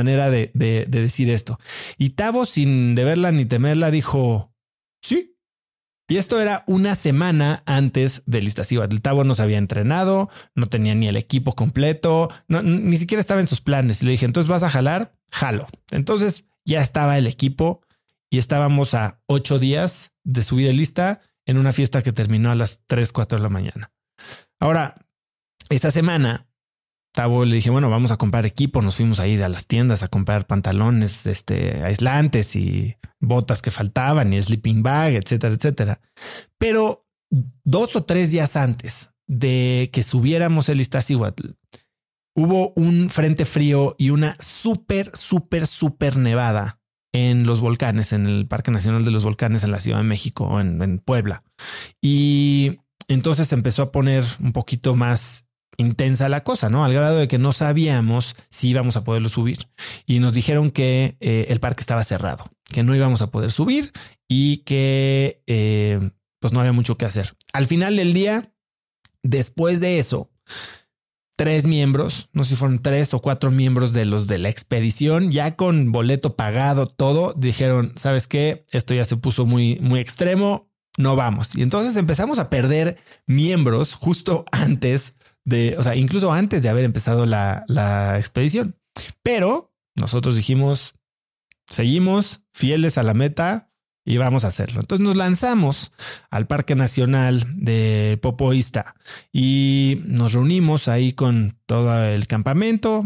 de decir esto. Y Tavo, sin deberla ni temerla, dijo, sí. Y esto era una semana antes del Iztaccíhuatl. Tavo no se había entrenado, no tenía ni el equipo completo, ni siquiera estaba en sus planes. Y le dije, entonces vas a jalar, jalo. Entonces ya estaba el equipo y estábamos a 8 días de subir el lista en una fiesta que terminó a las 3, 4 de la mañana. Ahora, esta semana, Tavo le dije, bueno, vamos a comprar equipo. Nos fuimos ahí a las tiendas a comprar pantalones aislantes y botas que faltaban y sleeping bag, etcétera, etcétera. Pero 2 o 3 días antes de que subiéramos el Iztaccíhuatl, hubo un frente frío y una súper nevada en los volcanes, en el Parque Nacional de los Volcanes en la Ciudad de México, en Puebla. Y entonces se empezó a poner un poquito más intensa la cosa, ¿no? Al grado de que no sabíamos si íbamos a poderlo subir. Y nos dijeron que el parque estaba cerrado, que no íbamos a poder subir y que pues no había mucho que hacer. Al final del día, después de eso, 3 miembros, no sé si fueron 3 o 4 miembros de los de la expedición, ya con boleto pagado, todo, dijeron, ¿sabes qué? Esto ya se puso muy extremo, no vamos. Y entonces empezamos a perder miembros justo antes incluso antes de haber empezado la expedición. Pero nosotros dijimos, seguimos fieles a la meta y vamos a hacerlo. Entonces nos lanzamos al Parque Nacional de Popo Ista y nos reunimos ahí con todo el campamento.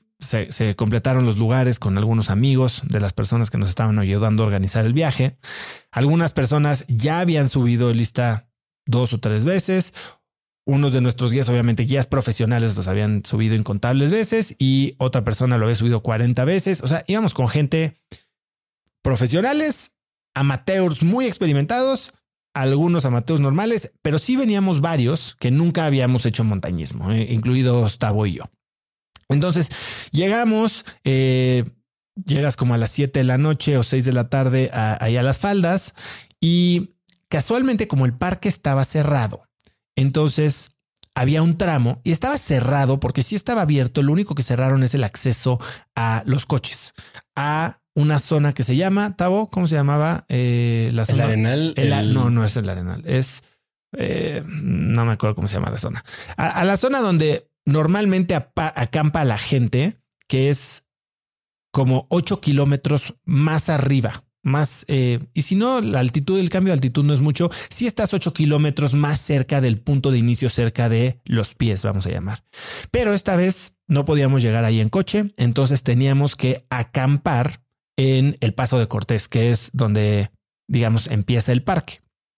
Se completaron los lugares con algunos amigos de las personas que nos estaban ayudando a organizar el viaje. Algunas personas ya habían subido el lista 2 o 3 veces. Unos de nuestros guías, obviamente guías profesionales, los habían subido incontables veces y otra persona lo había subido 40 veces. O sea, íbamos con gente profesionales amateurs muy experimentados, algunos amateurs normales, pero sí veníamos varios que nunca habíamos hecho montañismo, incluidos Tavo y yo. Entonces llegamos, llegas como a las 7 de la noche o 6 de la tarde ahí a las faldas y casualmente como el parque estaba cerrado, entonces había un tramo y estaba cerrado porque sí estaba abierto. Lo único que cerraron es el acceso a los coches, a una zona que se llama, Tavo, ¿cómo se llamaba? La zona, ¿El Arenal? No es el Arenal. Es, no me acuerdo cómo se llama la zona. A la zona donde normalmente acampa la gente, que es como 8 kilómetros más arriba. Más, y si no, la altitud, el cambio de altitud no es mucho. Si estás 8 kilómetros más cerca del punto de inicio, cerca de los pies, vamos a llamar. Pero esta vez no podíamos llegar ahí en coche, entonces teníamos que acampar en el Paso de Cortés, que es donde, digamos, empieza el parque.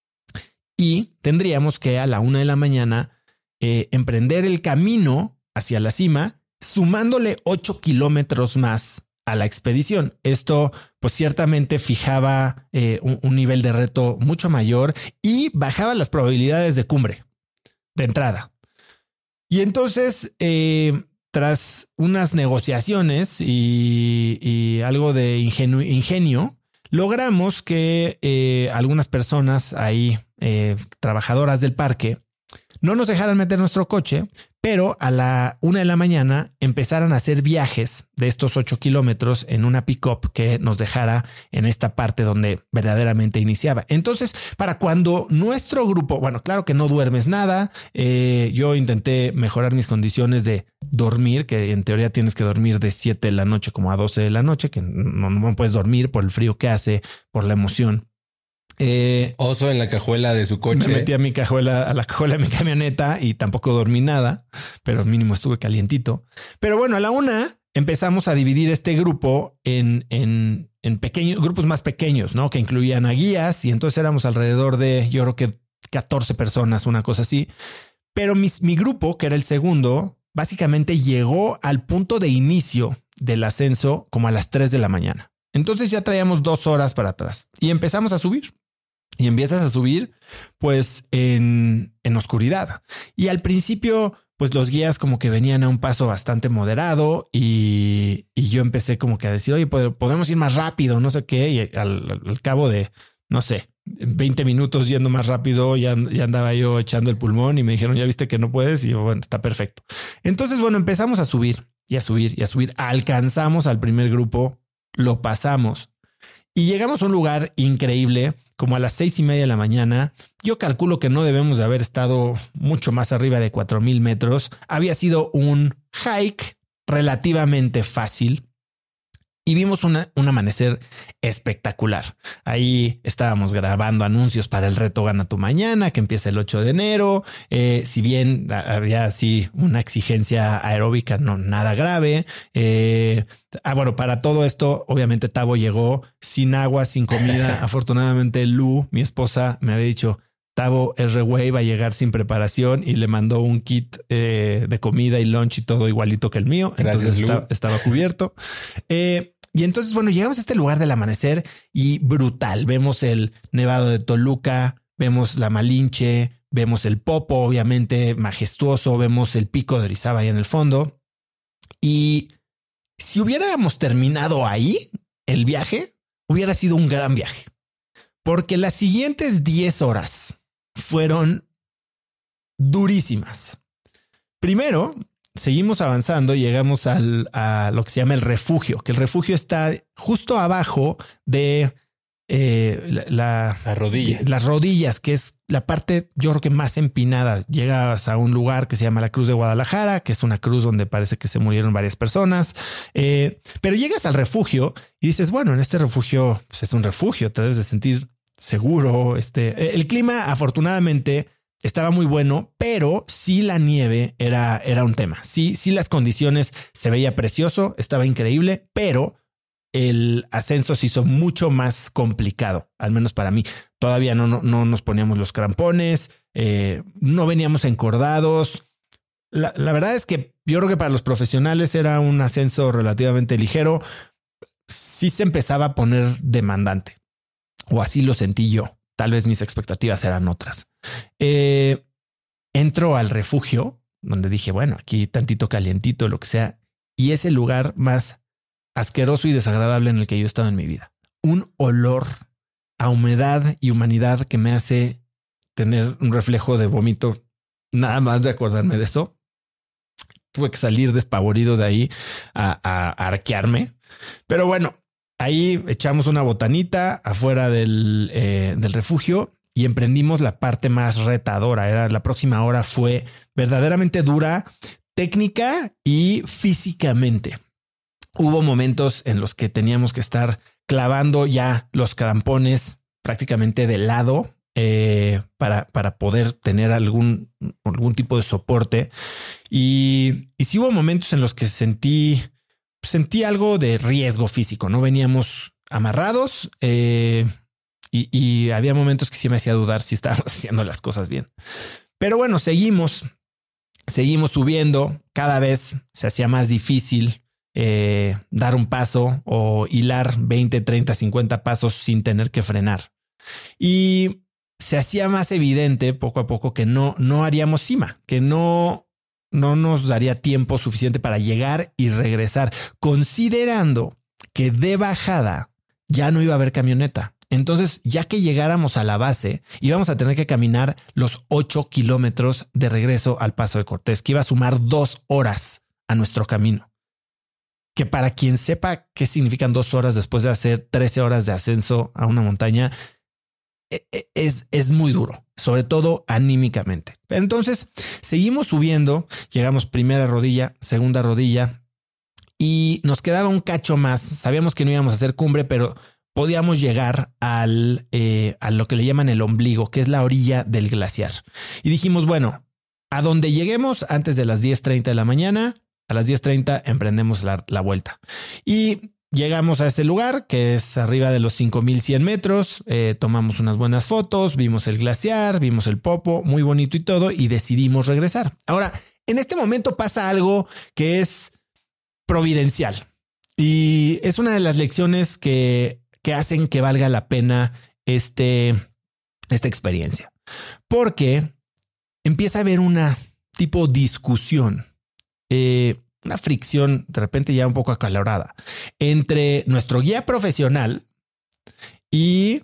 Y tendríamos que a la 1 de la mañana emprender el camino hacia la cima, sumándole 8 kilómetros más a la expedición. Esto pues ciertamente fijaba un nivel de reto mucho mayor y bajaba las probabilidades de cumbre de entrada. Y entonces, tras unas negociaciones y algo de ingenio, logramos que algunas personas ahí, trabajadoras del parque, no nos dejaran meter nuestro coche, pero a la 1 de la mañana empezaron a hacer viajes de estos 8 kilómetros en una pick-up que nos dejara en esta parte donde verdaderamente iniciaba. Entonces, para cuando nuestro grupo, bueno, claro que no duermes nada. Yo intenté mejorar mis condiciones de dormir, que en teoría tienes que dormir de 7 de la noche como a 12 de la noche, que no puedes dormir por el frío que hace, por la emoción. Oso en la cajuela de su coche. Me metí a la cajuela de mi camioneta y tampoco dormí nada, pero mínimo estuve calientito. Pero bueno, a la 1 empezamos a dividir este grupo en pequeños grupos más pequeños, ¿no? Que incluían a guías y entonces éramos alrededor de, yo creo que 14 personas, una cosa así. Pero mi grupo, que era el segundo, básicamente llegó al punto de inicio del ascenso como a las 3 de la mañana. Entonces ya traíamos 2 horas para atrás y empezamos a subir. Y empiezas a subir pues en oscuridad. Y al principio pues los guías como que venían a un paso bastante moderado y yo empecé como que a decir, oye, podemos ir más rápido, no sé qué. Y al cabo de, no sé, 20 minutos yendo más rápido, ya andaba yo echando el pulmón y me dijeron, ya viste que no puedes. Y yo, bueno, está perfecto. Entonces, bueno, empezamos a subir y a subir y a subir. Alcanzamos al primer grupo, lo pasamos. Y llegamos a un lugar increíble, como a las 6:30 de la mañana. Yo calculo que no debemos de haber estado mucho más arriba de 4,000 metros. Había sido un hike relativamente fácil y vimos un amanecer espectacular. Ahí estábamos grabando anuncios para el reto Gana Tu Mañana, que empieza el 8 de enero. Si bien había así una exigencia aeróbica, no nada grave. Bueno, para todo esto, obviamente Tavo llegó sin agua, sin comida. Afortunadamente Lu, mi esposa, me había dicho, Tavo es re güey, va a llegar sin preparación y le mandó un kit de comida y lunch y todo igualito que el mío. Gracias, entonces estaba cubierto. Y entonces, bueno, llegamos a este lugar del amanecer y brutal. Vemos el Nevado de Toluca, vemos la Malinche, vemos el Popo, obviamente majestuoso, vemos el Pico de Orizaba ahí en el fondo. Y si hubiéramos terminado ahí el viaje, hubiera sido un gran viaje, porque las siguientes 10 horas fueron durísimas. Primero, seguimos avanzando y llegamos a lo que se llama el refugio, que el refugio está justo abajo de la rodilla. Las rodillas, que es la parte, yo creo que más empinada. Llegas a un lugar que se llama la Cruz de Guadalajara, que es una cruz donde parece que se murieron varias personas. Pero llegas al refugio y dices, bueno, en este refugio pues es un refugio, te debes de sentir seguro. El clima, afortunadamente, estaba muy bueno, pero sí la nieve era un tema. Sí, las condiciones se veía precioso, estaba increíble, pero el ascenso se hizo mucho más complicado, al menos para mí. Todavía no nos poníamos los crampones, no veníamos encordados. La verdad es que yo creo que para los profesionales era un ascenso relativamente ligero. Sí se empezaba a poner demandante. o así lo sentí yo. Tal vez mis expectativas eran otras. Entro al refugio donde dije, bueno, aquí tantito calientito, lo que sea. Y es el lugar más asqueroso y desagradable en el que yo he estado en mi vida. Un olor a humedad y humanidad que me hace tener un reflejo de vómito. Nada más de acordarme de eso. Tuve que salir despavorido de ahí a arquearme. Pero bueno, ahí echamos una botanita afuera del refugio y emprendimos la parte más retadora. La próxima hora fue verdaderamente dura, técnica y físicamente. Hubo momentos en los que teníamos que estar clavando ya los crampones prácticamente de lado para poder tener algún tipo de soporte. Y sí hubo momentos en los que sentí algo de riesgo físico. No veníamos amarrados y había momentos que sí me hacía dudar si estábamos haciendo las cosas bien. Pero bueno, seguimos subiendo. Cada vez se hacía más difícil dar un paso o hilar 20, 30, 50 pasos sin tener que frenar. Y se hacía más evidente poco a poco que no haríamos cima, que no nos daría tiempo suficiente para llegar y regresar, considerando que de bajada ya no iba a haber camioneta. Entonces, ya que llegáramos a la base, íbamos a tener que caminar los 8 kilómetros de regreso al Paso de Cortés, que iba a sumar 2 horas a nuestro camino. Que para quien sepa qué significan 2 horas después de hacer 13 horas de ascenso a una montaña, es muy duro, sobre todo anímicamente. Pero entonces seguimos subiendo, llegamos primera rodilla, segunda rodilla y nos quedaba un cacho más. Sabíamos que no íbamos a hacer cumbre, pero podíamos llegar a lo que le llaman el ombligo, que es la orilla del glaciar. Y dijimos, bueno, a donde lleguemos antes de las 10:30 de la mañana, a las 10:30 emprendemos la vuelta. Y llegamos a ese lugar que es arriba de los 5100 metros. Tomamos unas buenas fotos, vimos el glaciar, vimos el Popo, muy bonito y todo, y decidimos regresar. Ahora, en este momento pasa algo que es providencial y es una de las lecciones que hacen que valga la pena esta experiencia, porque empieza a haber una tipo discusión, una fricción de repente ya un poco acalorada entre nuestro guía profesional y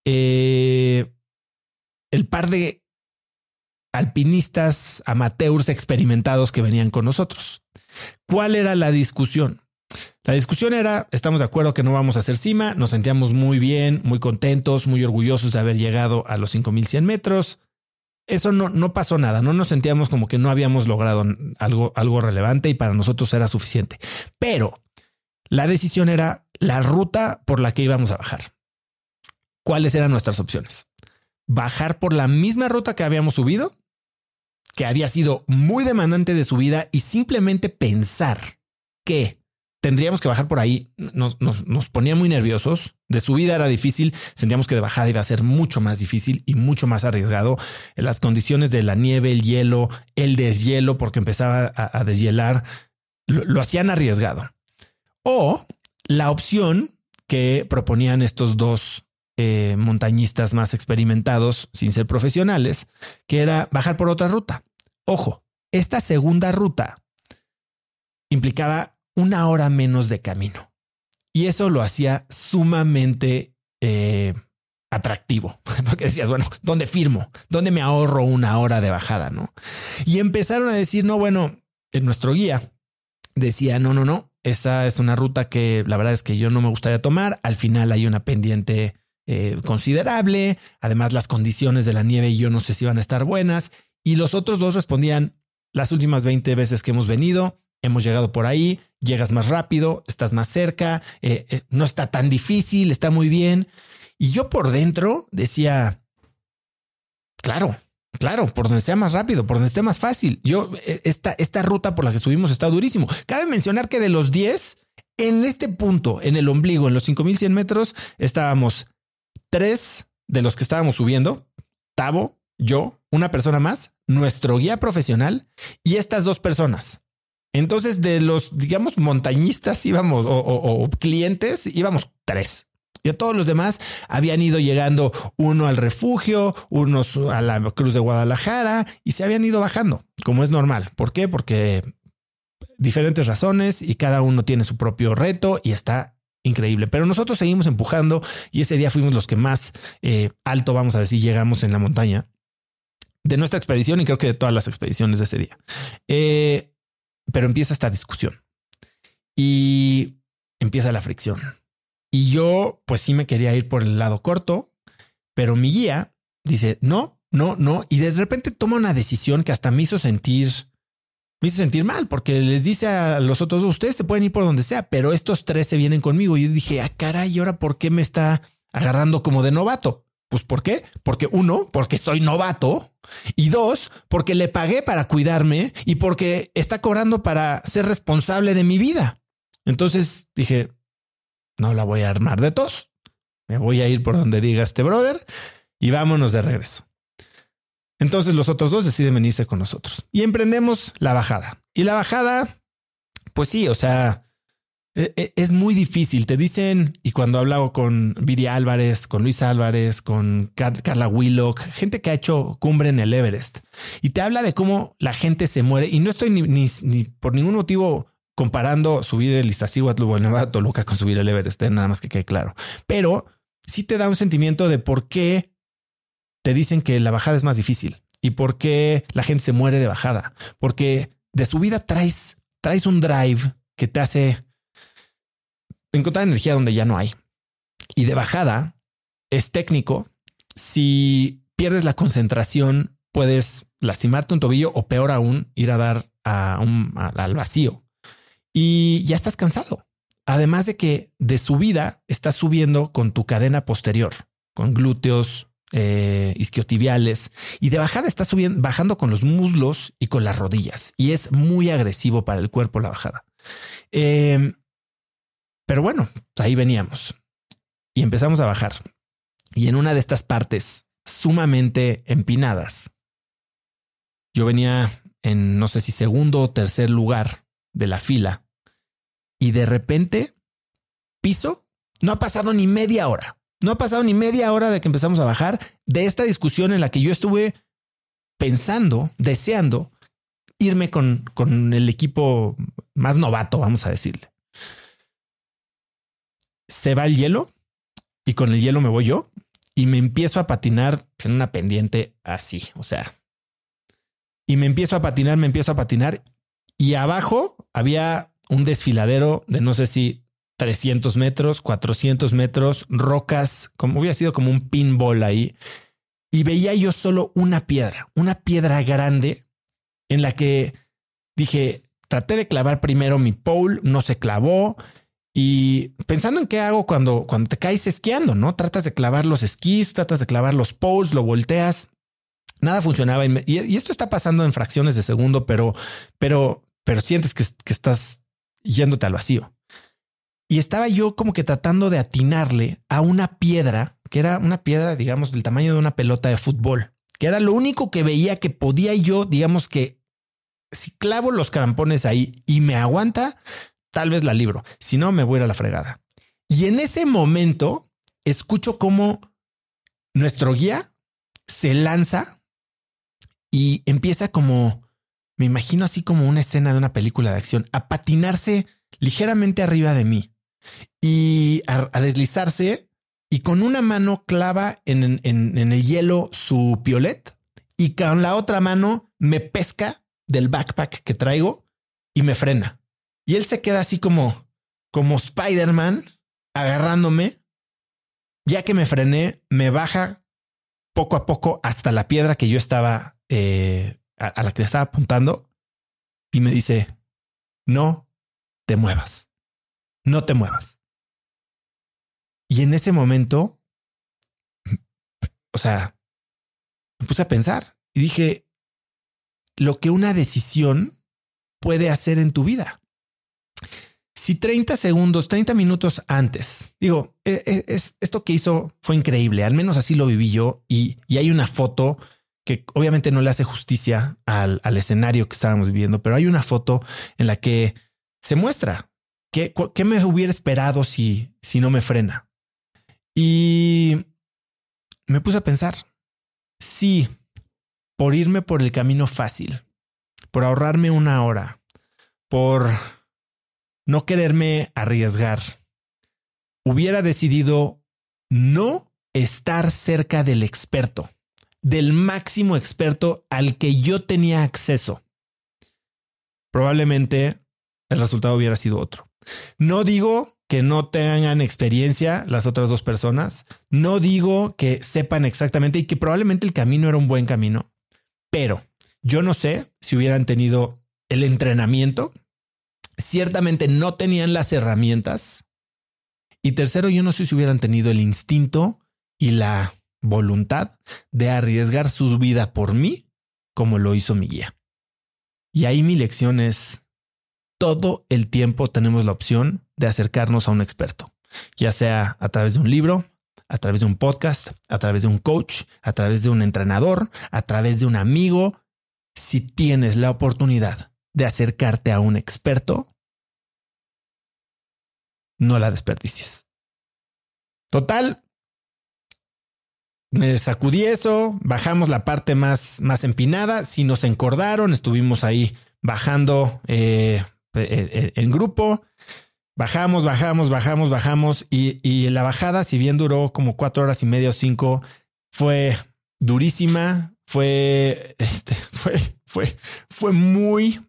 el par de alpinistas amateurs experimentados que venían con nosotros. ¿Cuál era la discusión? La discusión era, estamos de acuerdo que no vamos a hacer cima, nos sentíamos muy bien, muy contentos, muy orgullosos de haber llegado a los 5100 metros. Eso no pasó nada, no nos sentíamos como que no habíamos logrado algo relevante y para nosotros era suficiente. Pero la decisión era la ruta por la que íbamos a bajar. ¿Cuáles eran nuestras opciones? Bajar por la misma ruta que habíamos subido, que había sido muy demandante de subida, y simplemente pensar que tendríamos que bajar por ahí nos ponía muy nerviosos. De subida era difícil, sentíamos que de bajada iba a ser mucho más difícil y mucho más arriesgado. Las condiciones de la nieve, el hielo, el deshielo, porque empezaba a deshielar, lo hacían arriesgado. O la opción que proponían estos dos montañistas más experimentados, sin ser profesionales, que era bajar por otra ruta. Ojo, esta segunda ruta implicaba 1 hora menos de camino. Y eso lo hacía sumamente atractivo, porque decías, bueno, ¿dónde firmo? ¿Dónde me ahorro 1 hora de bajada? ¿No? Y empezaron a decir, no, bueno, nuestro guía decía, no, esa es una ruta que la verdad es que yo no me gustaría tomar. Al final hay una pendiente considerable. Además, las condiciones de la nieve yo no sé si van a estar buenas. Y los otros dos respondían, las últimas 20 veces que hemos venido, hemos llegado por ahí, llegas más rápido, estás más cerca, no está tan difícil, está muy bien. Y yo por dentro decía, claro, por donde sea más rápido, por donde esté más fácil. Esta ruta por la que subimos está durísimo. Cabe mencionar que de los 10, en este punto, en el ombligo, en los 5100 metros, estábamos 3 de los que estábamos subiendo, Tavo, yo, una persona más, nuestro guía profesional y estas 2 personas. Entonces, de los, digamos, montañistas íbamos o clientes, íbamos 3. Y a todos los demás habían ido llegando, uno al refugio, unos a la Cruz de Guadalajara, y se habían ido bajando, como es normal. ¿Por qué? Porque diferentes razones y cada uno tiene su propio reto y está increíble. Pero nosotros seguimos empujando y ese día fuimos los que más alto, vamos a decir, llegamos en la montaña de nuestra expedición y creo que de todas las expediciones de ese día. Pero empieza esta discusión y empieza la fricción. Y yo, pues sí me quería ir por el lado corto, pero mi guía dice no. Y de repente toma una decisión que hasta me hizo sentir mal, porque les dice a los otros, ustedes se pueden ir por donde sea, pero estos 3 se vienen conmigo. Y yo dije, caray, ¿y ahora por qué me está agarrando como de novato? Pues ¿por qué? Porque 1, porque soy novato, y 2, porque le pagué para cuidarme y porque está cobrando para ser responsable de mi vida. Entonces dije, no la voy a armar de tos. Me voy a ir por donde diga este brother y vámonos de regreso. Entonces los otros 2 deciden venirse con nosotros y emprendemos la bajada. Y la bajada, pues sí, o sea, es muy difícil. Te dicen, y cuando hablaba con Viri Álvarez, con Luis Álvarez, con Carla Willock, gente que ha hecho cumbre en el Everest, y te habla de cómo la gente se muere. Y no estoy ni por ningún motivo comparando subir el Iztaccíhuatl o el Nevado Toluca con subir el Everest, nada más que quede claro. Pero sí te da un sentimiento de por qué te dicen que la bajada es más difícil y por qué la gente se muere de bajada. Porque de subida traes un drive que te hace encontrar energía donde ya no hay. Y de bajada es técnico. Si pierdes la concentración, puedes lastimarte un tobillo o peor aún, ir a dar al vacío. Y ya estás cansado. Además de que de subida estás subiendo con tu cadena posterior, con glúteos, isquiotibiales, y de bajada estás bajando con los muslos y con las rodillas. Y es muy agresivo para el cuerpo la bajada. Pero bueno, ahí veníamos y empezamos a bajar. Y en una de estas partes sumamente empinadas, yo venía en no sé si segundo o tercer lugar de la fila. Y de repente piso, no ha pasado ni media hora. No ha pasado ni media hora de que empezamos a bajar de esta discusión en la que yo estuve pensando, deseando irme con el equipo más novato, vamos a decirle. Se va el hielo y con el hielo me voy yo y me empiezo a patinar en una pendiente así, o sea, y me empiezo a patinar y abajo había un desfiladero de no sé si 300 metros, 400 metros, rocas, como hubiera sido como un pinball ahí. Y veía yo solo una piedra grande en la que dije, traté de clavar primero mi pole, no se clavó. Y pensando en qué hago cuando te caes esquiando, ¿no? Tratas de clavar los esquís, tratas de clavar los poles, lo volteas. Nada funcionaba. Y esto está pasando en fracciones de segundo, pero sientes que estás yéndote al vacío. Y estaba yo como que tratando de atinarle a una piedra, que era una piedra, digamos, del tamaño de una pelota de fútbol, que era lo único que veía que podía yo, digamos que si clavo los crampones ahí y me aguanta, tal vez la libro. Si no, me voy a ir a la fregada. Y en ese momento escucho cómo nuestro guía se lanza y empieza como, me imagino así como una escena de una película de acción, a patinarse ligeramente arriba de mí y a deslizarse, y con una mano clava en el hielo su piolet y con la otra mano me pesca del backpack que traigo y me frena. Y él se queda así como Spider-Man agarrándome. Ya que me frené, me baja poco a poco hasta la piedra que yo estaba a la que estaba apuntando y me dice, no te muevas, no te muevas. Y en ese momento, o sea, me puse a pensar y dije, lo que una decisión puede hacer en tu vida. Si 30 minutos antes, digo, esto que hizo fue increíble, al menos así lo viví yo, y hay una foto que obviamente no le hace justicia al escenario que estábamos viviendo, pero hay una foto en la que se muestra qué me hubiera esperado si no me frena. Y me puse a pensar, si por irme por el camino fácil, por ahorrarme una hora, por no quererme arriesgar, hubiera decidido no estar cerca del experto, del máximo experto al que yo tenía acceso, probablemente el resultado hubiera sido otro. No digo que no tengan experiencia las otras dos personas, no digo que sepan exactamente y que probablemente el camino era un buen camino, pero yo no sé si hubieran tenido el entrenamiento, ciertamente no tenían las herramientas, y tercero, yo no sé si hubieran tenido el instinto y la voluntad de arriesgar su vida por mí como lo hizo mi guía. Y ahí mi lección es: todo el tiempo tenemos la opción de acercarnos a un experto, ya sea a través de un libro, a través de un podcast, a través de un coach, a través de un entrenador, a través de un amigo. Si tienes la oportunidad de acercarte a un experto, no la desperdicies. Total, me sacudí eso, bajamos la parte más empinada, sí nos encordaron, estuvimos ahí bajando en grupo, bajamos y la bajada, si bien duró como 4 horas y media o 5, fue durísima, fue muy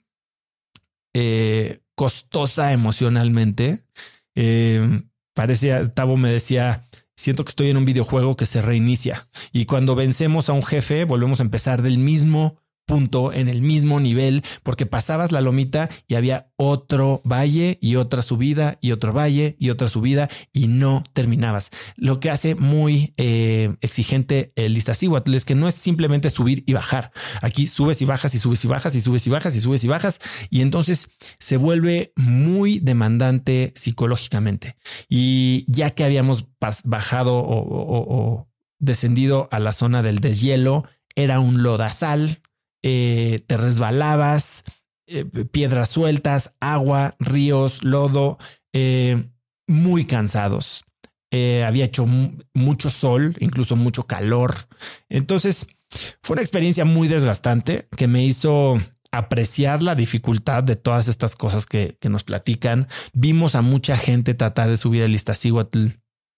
costosa emocionalmente. Parecía, Tavo me decía, siento que estoy en un videojuego que se reinicia y cuando vencemos a un jefe volvemos a empezar del mismo punto, en el mismo nivel, porque pasabas la lomita y había otro valle y otra subida y otro valle y otra subida y no terminabas. Lo que hace muy exigente el Iztaccíhuatl es que no es simplemente subir y bajar. Aquí subes y bajas y subes y bajas y subes y bajas y subes y bajas, y entonces se vuelve muy demandante psicológicamente. Y ya que habíamos bajado o descendido a la zona del deshielo, era un lodazal. Te resbalabas, piedras sueltas, agua, ríos, lodo, muy cansados. Había hecho mucho sol, incluso mucho calor. Entonces fue una experiencia muy desgastante que me hizo apreciar la dificultad de todas estas cosas que nos platican. Vimos a mucha gente tratar de subir el Iztaccíhuatl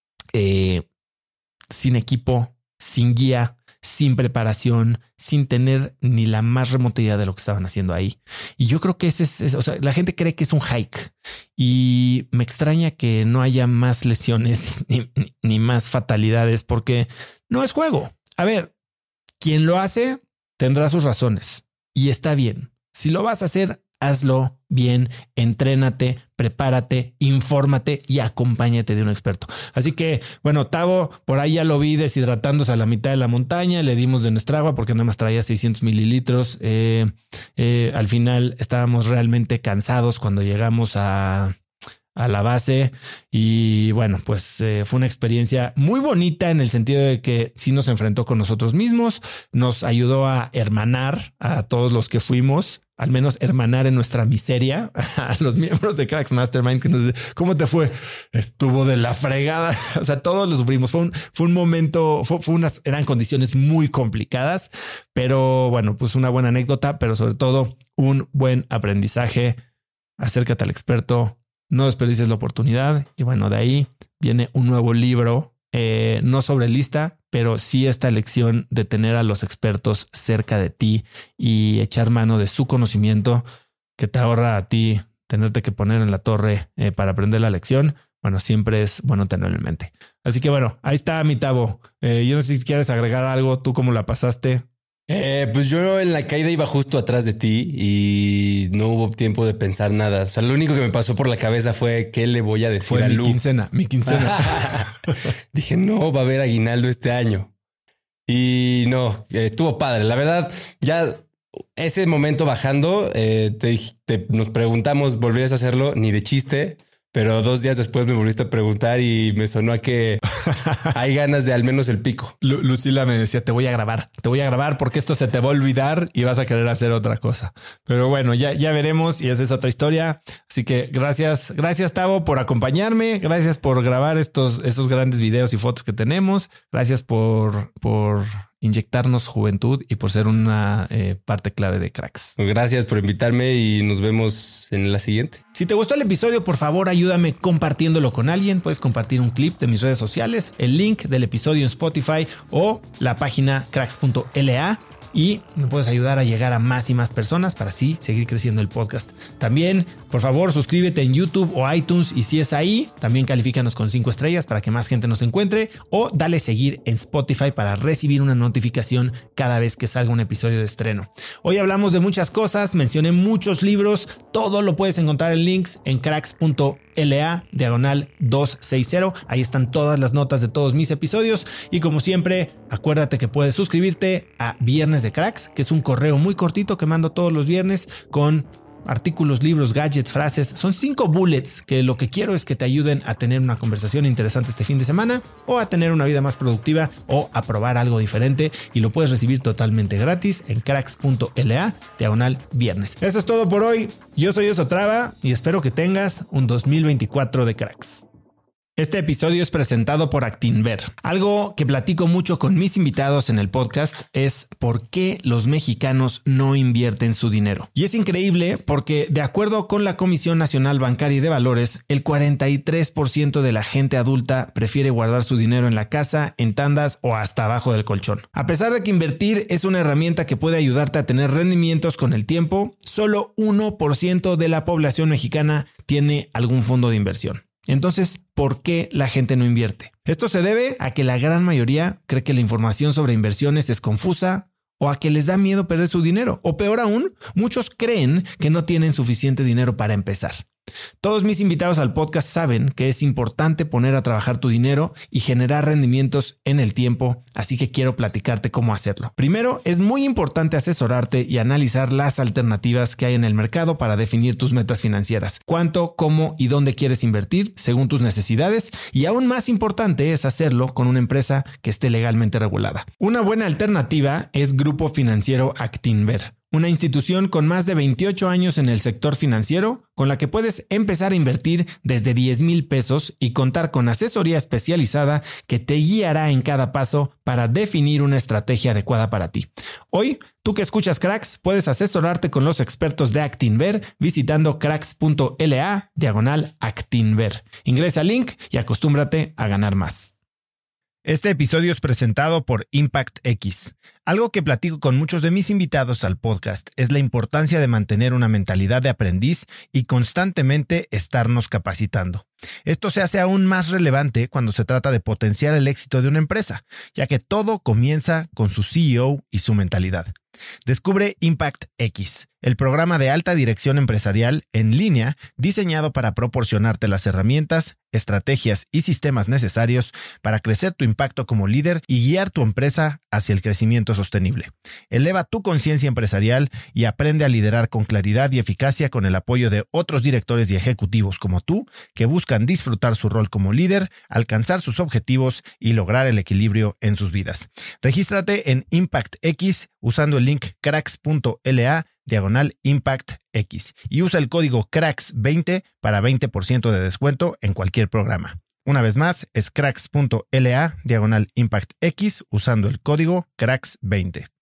sin equipo, sin guía, sin preparación, sin tener ni la más remota idea de lo que estaban haciendo ahí. Y yo creo que ese es, o sea, la gente cree que es un hike y me extraña que no haya más lesiones ni más fatalidades, porque no es juego. A ver, quien lo hace tendrá sus razones y está bien. Si lo vas a hacer, hazlo bien, entrénate, prepárate, infórmate y acompáñate de un experto. Así que, bueno, Tavo, por ahí ya lo vi deshidratándose a la mitad de la montaña, le dimos de nuestra agua porque nada más traía 600 mililitros. Al final estábamos realmente cansados cuando llegamos a la base y bueno, pues fue una experiencia muy bonita en el sentido de que sí nos enfrentó con nosotros mismos, nos ayudó a hermanar a todos los que fuimos, al menos hermanar en nuestra miseria a los miembros de Cracks Mastermind que nos dice, ¿cómo te fue? Estuvo de la fregada. O sea, todos lo sufrimos. Fue un momento, eran condiciones muy complicadas, pero bueno, pues una buena anécdota, pero sobre todo un buen aprendizaje. Acércate al experto, no desperdicies la oportunidad. Y bueno, de ahí viene un nuevo libro, no sobre lista, pero sí esta lección de tener a los expertos cerca de ti y echar mano de su conocimiento que te ahorra a ti tenerte que poner en la torre para aprender la lección. Bueno, siempre es bueno tenerlo en mente. Así que bueno, ahí está mi Tavo. Yo no sé si quieres agregar algo. ¿Tú cómo la pasaste? Pues yo en la caída iba justo atrás de ti y no hubo tiempo de pensar nada. O sea, lo único que me pasó por la cabeza fue qué le voy a decir a Lu. Mi quincena. Dije, no, va a haber aguinaldo este año. Y no, estuvo padre. La verdad, ya ese momento bajando, nos preguntamos, ¿volverías a hacerlo? Ni de chiste. Pero 2 días después me volviste a preguntar y me sonó a que hay ganas de al menos el pico. Lucila me decía, te voy a grabar porque esto se te va a olvidar y vas a querer hacer otra cosa. Pero bueno, ya veremos y esa es otra historia. Así que gracias Tavo por acompañarme. Gracias por grabar esos grandes videos y fotos que tenemos. Gracias por inyectarnos juventud y por ser una parte clave de Cracks. Gracias por invitarme y nos vemos en la siguiente. Si te gustó el episodio, por favor, ayúdame compartiéndolo con alguien. Puedes compartir un clip de mis redes sociales, el link del episodio en Spotify o la página cracks.la. Y me puedes ayudar a llegar a más y más personas para así seguir creciendo el podcast. También, por favor, suscríbete en YouTube o iTunes y si es ahí, también califícanos con 5 estrellas para que más gente nos encuentre o dale seguir en Spotify para recibir una notificación cada vez que salga un episodio de estreno. Hoy hablamos de muchas cosas, mencioné muchos libros, todo lo puedes encontrar en links en cracks.la/260. Ahí están todas las notas de todos mis episodios y como siempre, acuérdate que puedes suscribirte a Viernes de Cracks, que es un correo muy cortito que mando todos los viernes con artículos, libros, gadgets, frases. Son 5 bullets que lo que quiero es que te ayuden a tener una conversación interesante este fin de semana o a tener una vida más productiva o a probar algo diferente y lo puedes recibir totalmente gratis en cracks.la/viernes. Eso es todo por hoy. Yo soy Oso Traba y espero que tengas un 2024 de Cracks. Este episodio es presentado por Actinver. Algo que platico mucho con mis invitados en el podcast es por qué los mexicanos no invierten su dinero. Y es increíble porque de acuerdo con la Comisión Nacional Bancaria y de Valores, el 43% de la gente adulta prefiere guardar su dinero en la casa, en tandas o hasta abajo del colchón. A pesar de que invertir es una herramienta que puede ayudarte a tener rendimientos con el tiempo, solo 1% de la población mexicana tiene algún fondo de inversión. Entonces, ¿por qué la gente no invierte? Esto se debe a que la gran mayoría cree que la información sobre inversiones es confusa o a que les da miedo perder su dinero. O peor aún, muchos creen que no tienen suficiente dinero para empezar. Todos mis invitados al podcast saben que es importante poner a trabajar tu dinero y generar rendimientos en el tiempo, así que quiero platicarte cómo hacerlo. Primero, es muy importante asesorarte y analizar las alternativas que hay en el mercado para definir tus metas financieras, cuánto, cómo y dónde quieres invertir según tus necesidades, y aún más importante es hacerlo con una empresa que esté legalmente regulada. Una buena alternativa es Grupo Financiero Actinver, una institución con más de 28 años en el sector financiero, con la que puedes empezar a invertir desde 10,000 pesos y contar con asesoría especializada que te guiará en cada paso para definir una estrategia adecuada para ti. Hoy, tú que escuchas Cracks, puedes asesorarte con los expertos de Actinver visitando cracks.la/Actinver. Ingresa al link y acostúmbrate a ganar más. Este episodio es presentado por Impact X. Algo que platico con muchos de mis invitados al podcast es la importancia de mantener una mentalidad de aprendiz y constantemente estarnos capacitando. Esto se hace aún más relevante cuando se trata de potenciar el éxito de una empresa, ya que todo comienza con su CEO y su mentalidad. Descubre Impact X, el programa de alta dirección empresarial en línea diseñado para proporcionarte las herramientas, estrategias y sistemas necesarios para crecer tu impacto como líder y guiar tu empresa hacia el crecimiento sostenible. Eleva tu conciencia empresarial y aprende a liderar con claridad y eficacia con el apoyo de otros directores y ejecutivos como tú que buscan disfrutar su rol como líder, alcanzar sus objetivos y lograr el equilibrio en sus vidas. Regístrate en Impact X usando el link cracks.la/ImpactX y usa el código CRACKS20 para 20% de descuento en cualquier programa. Una vez más, es cracks.la/ImpactX usando el código CRACKS20.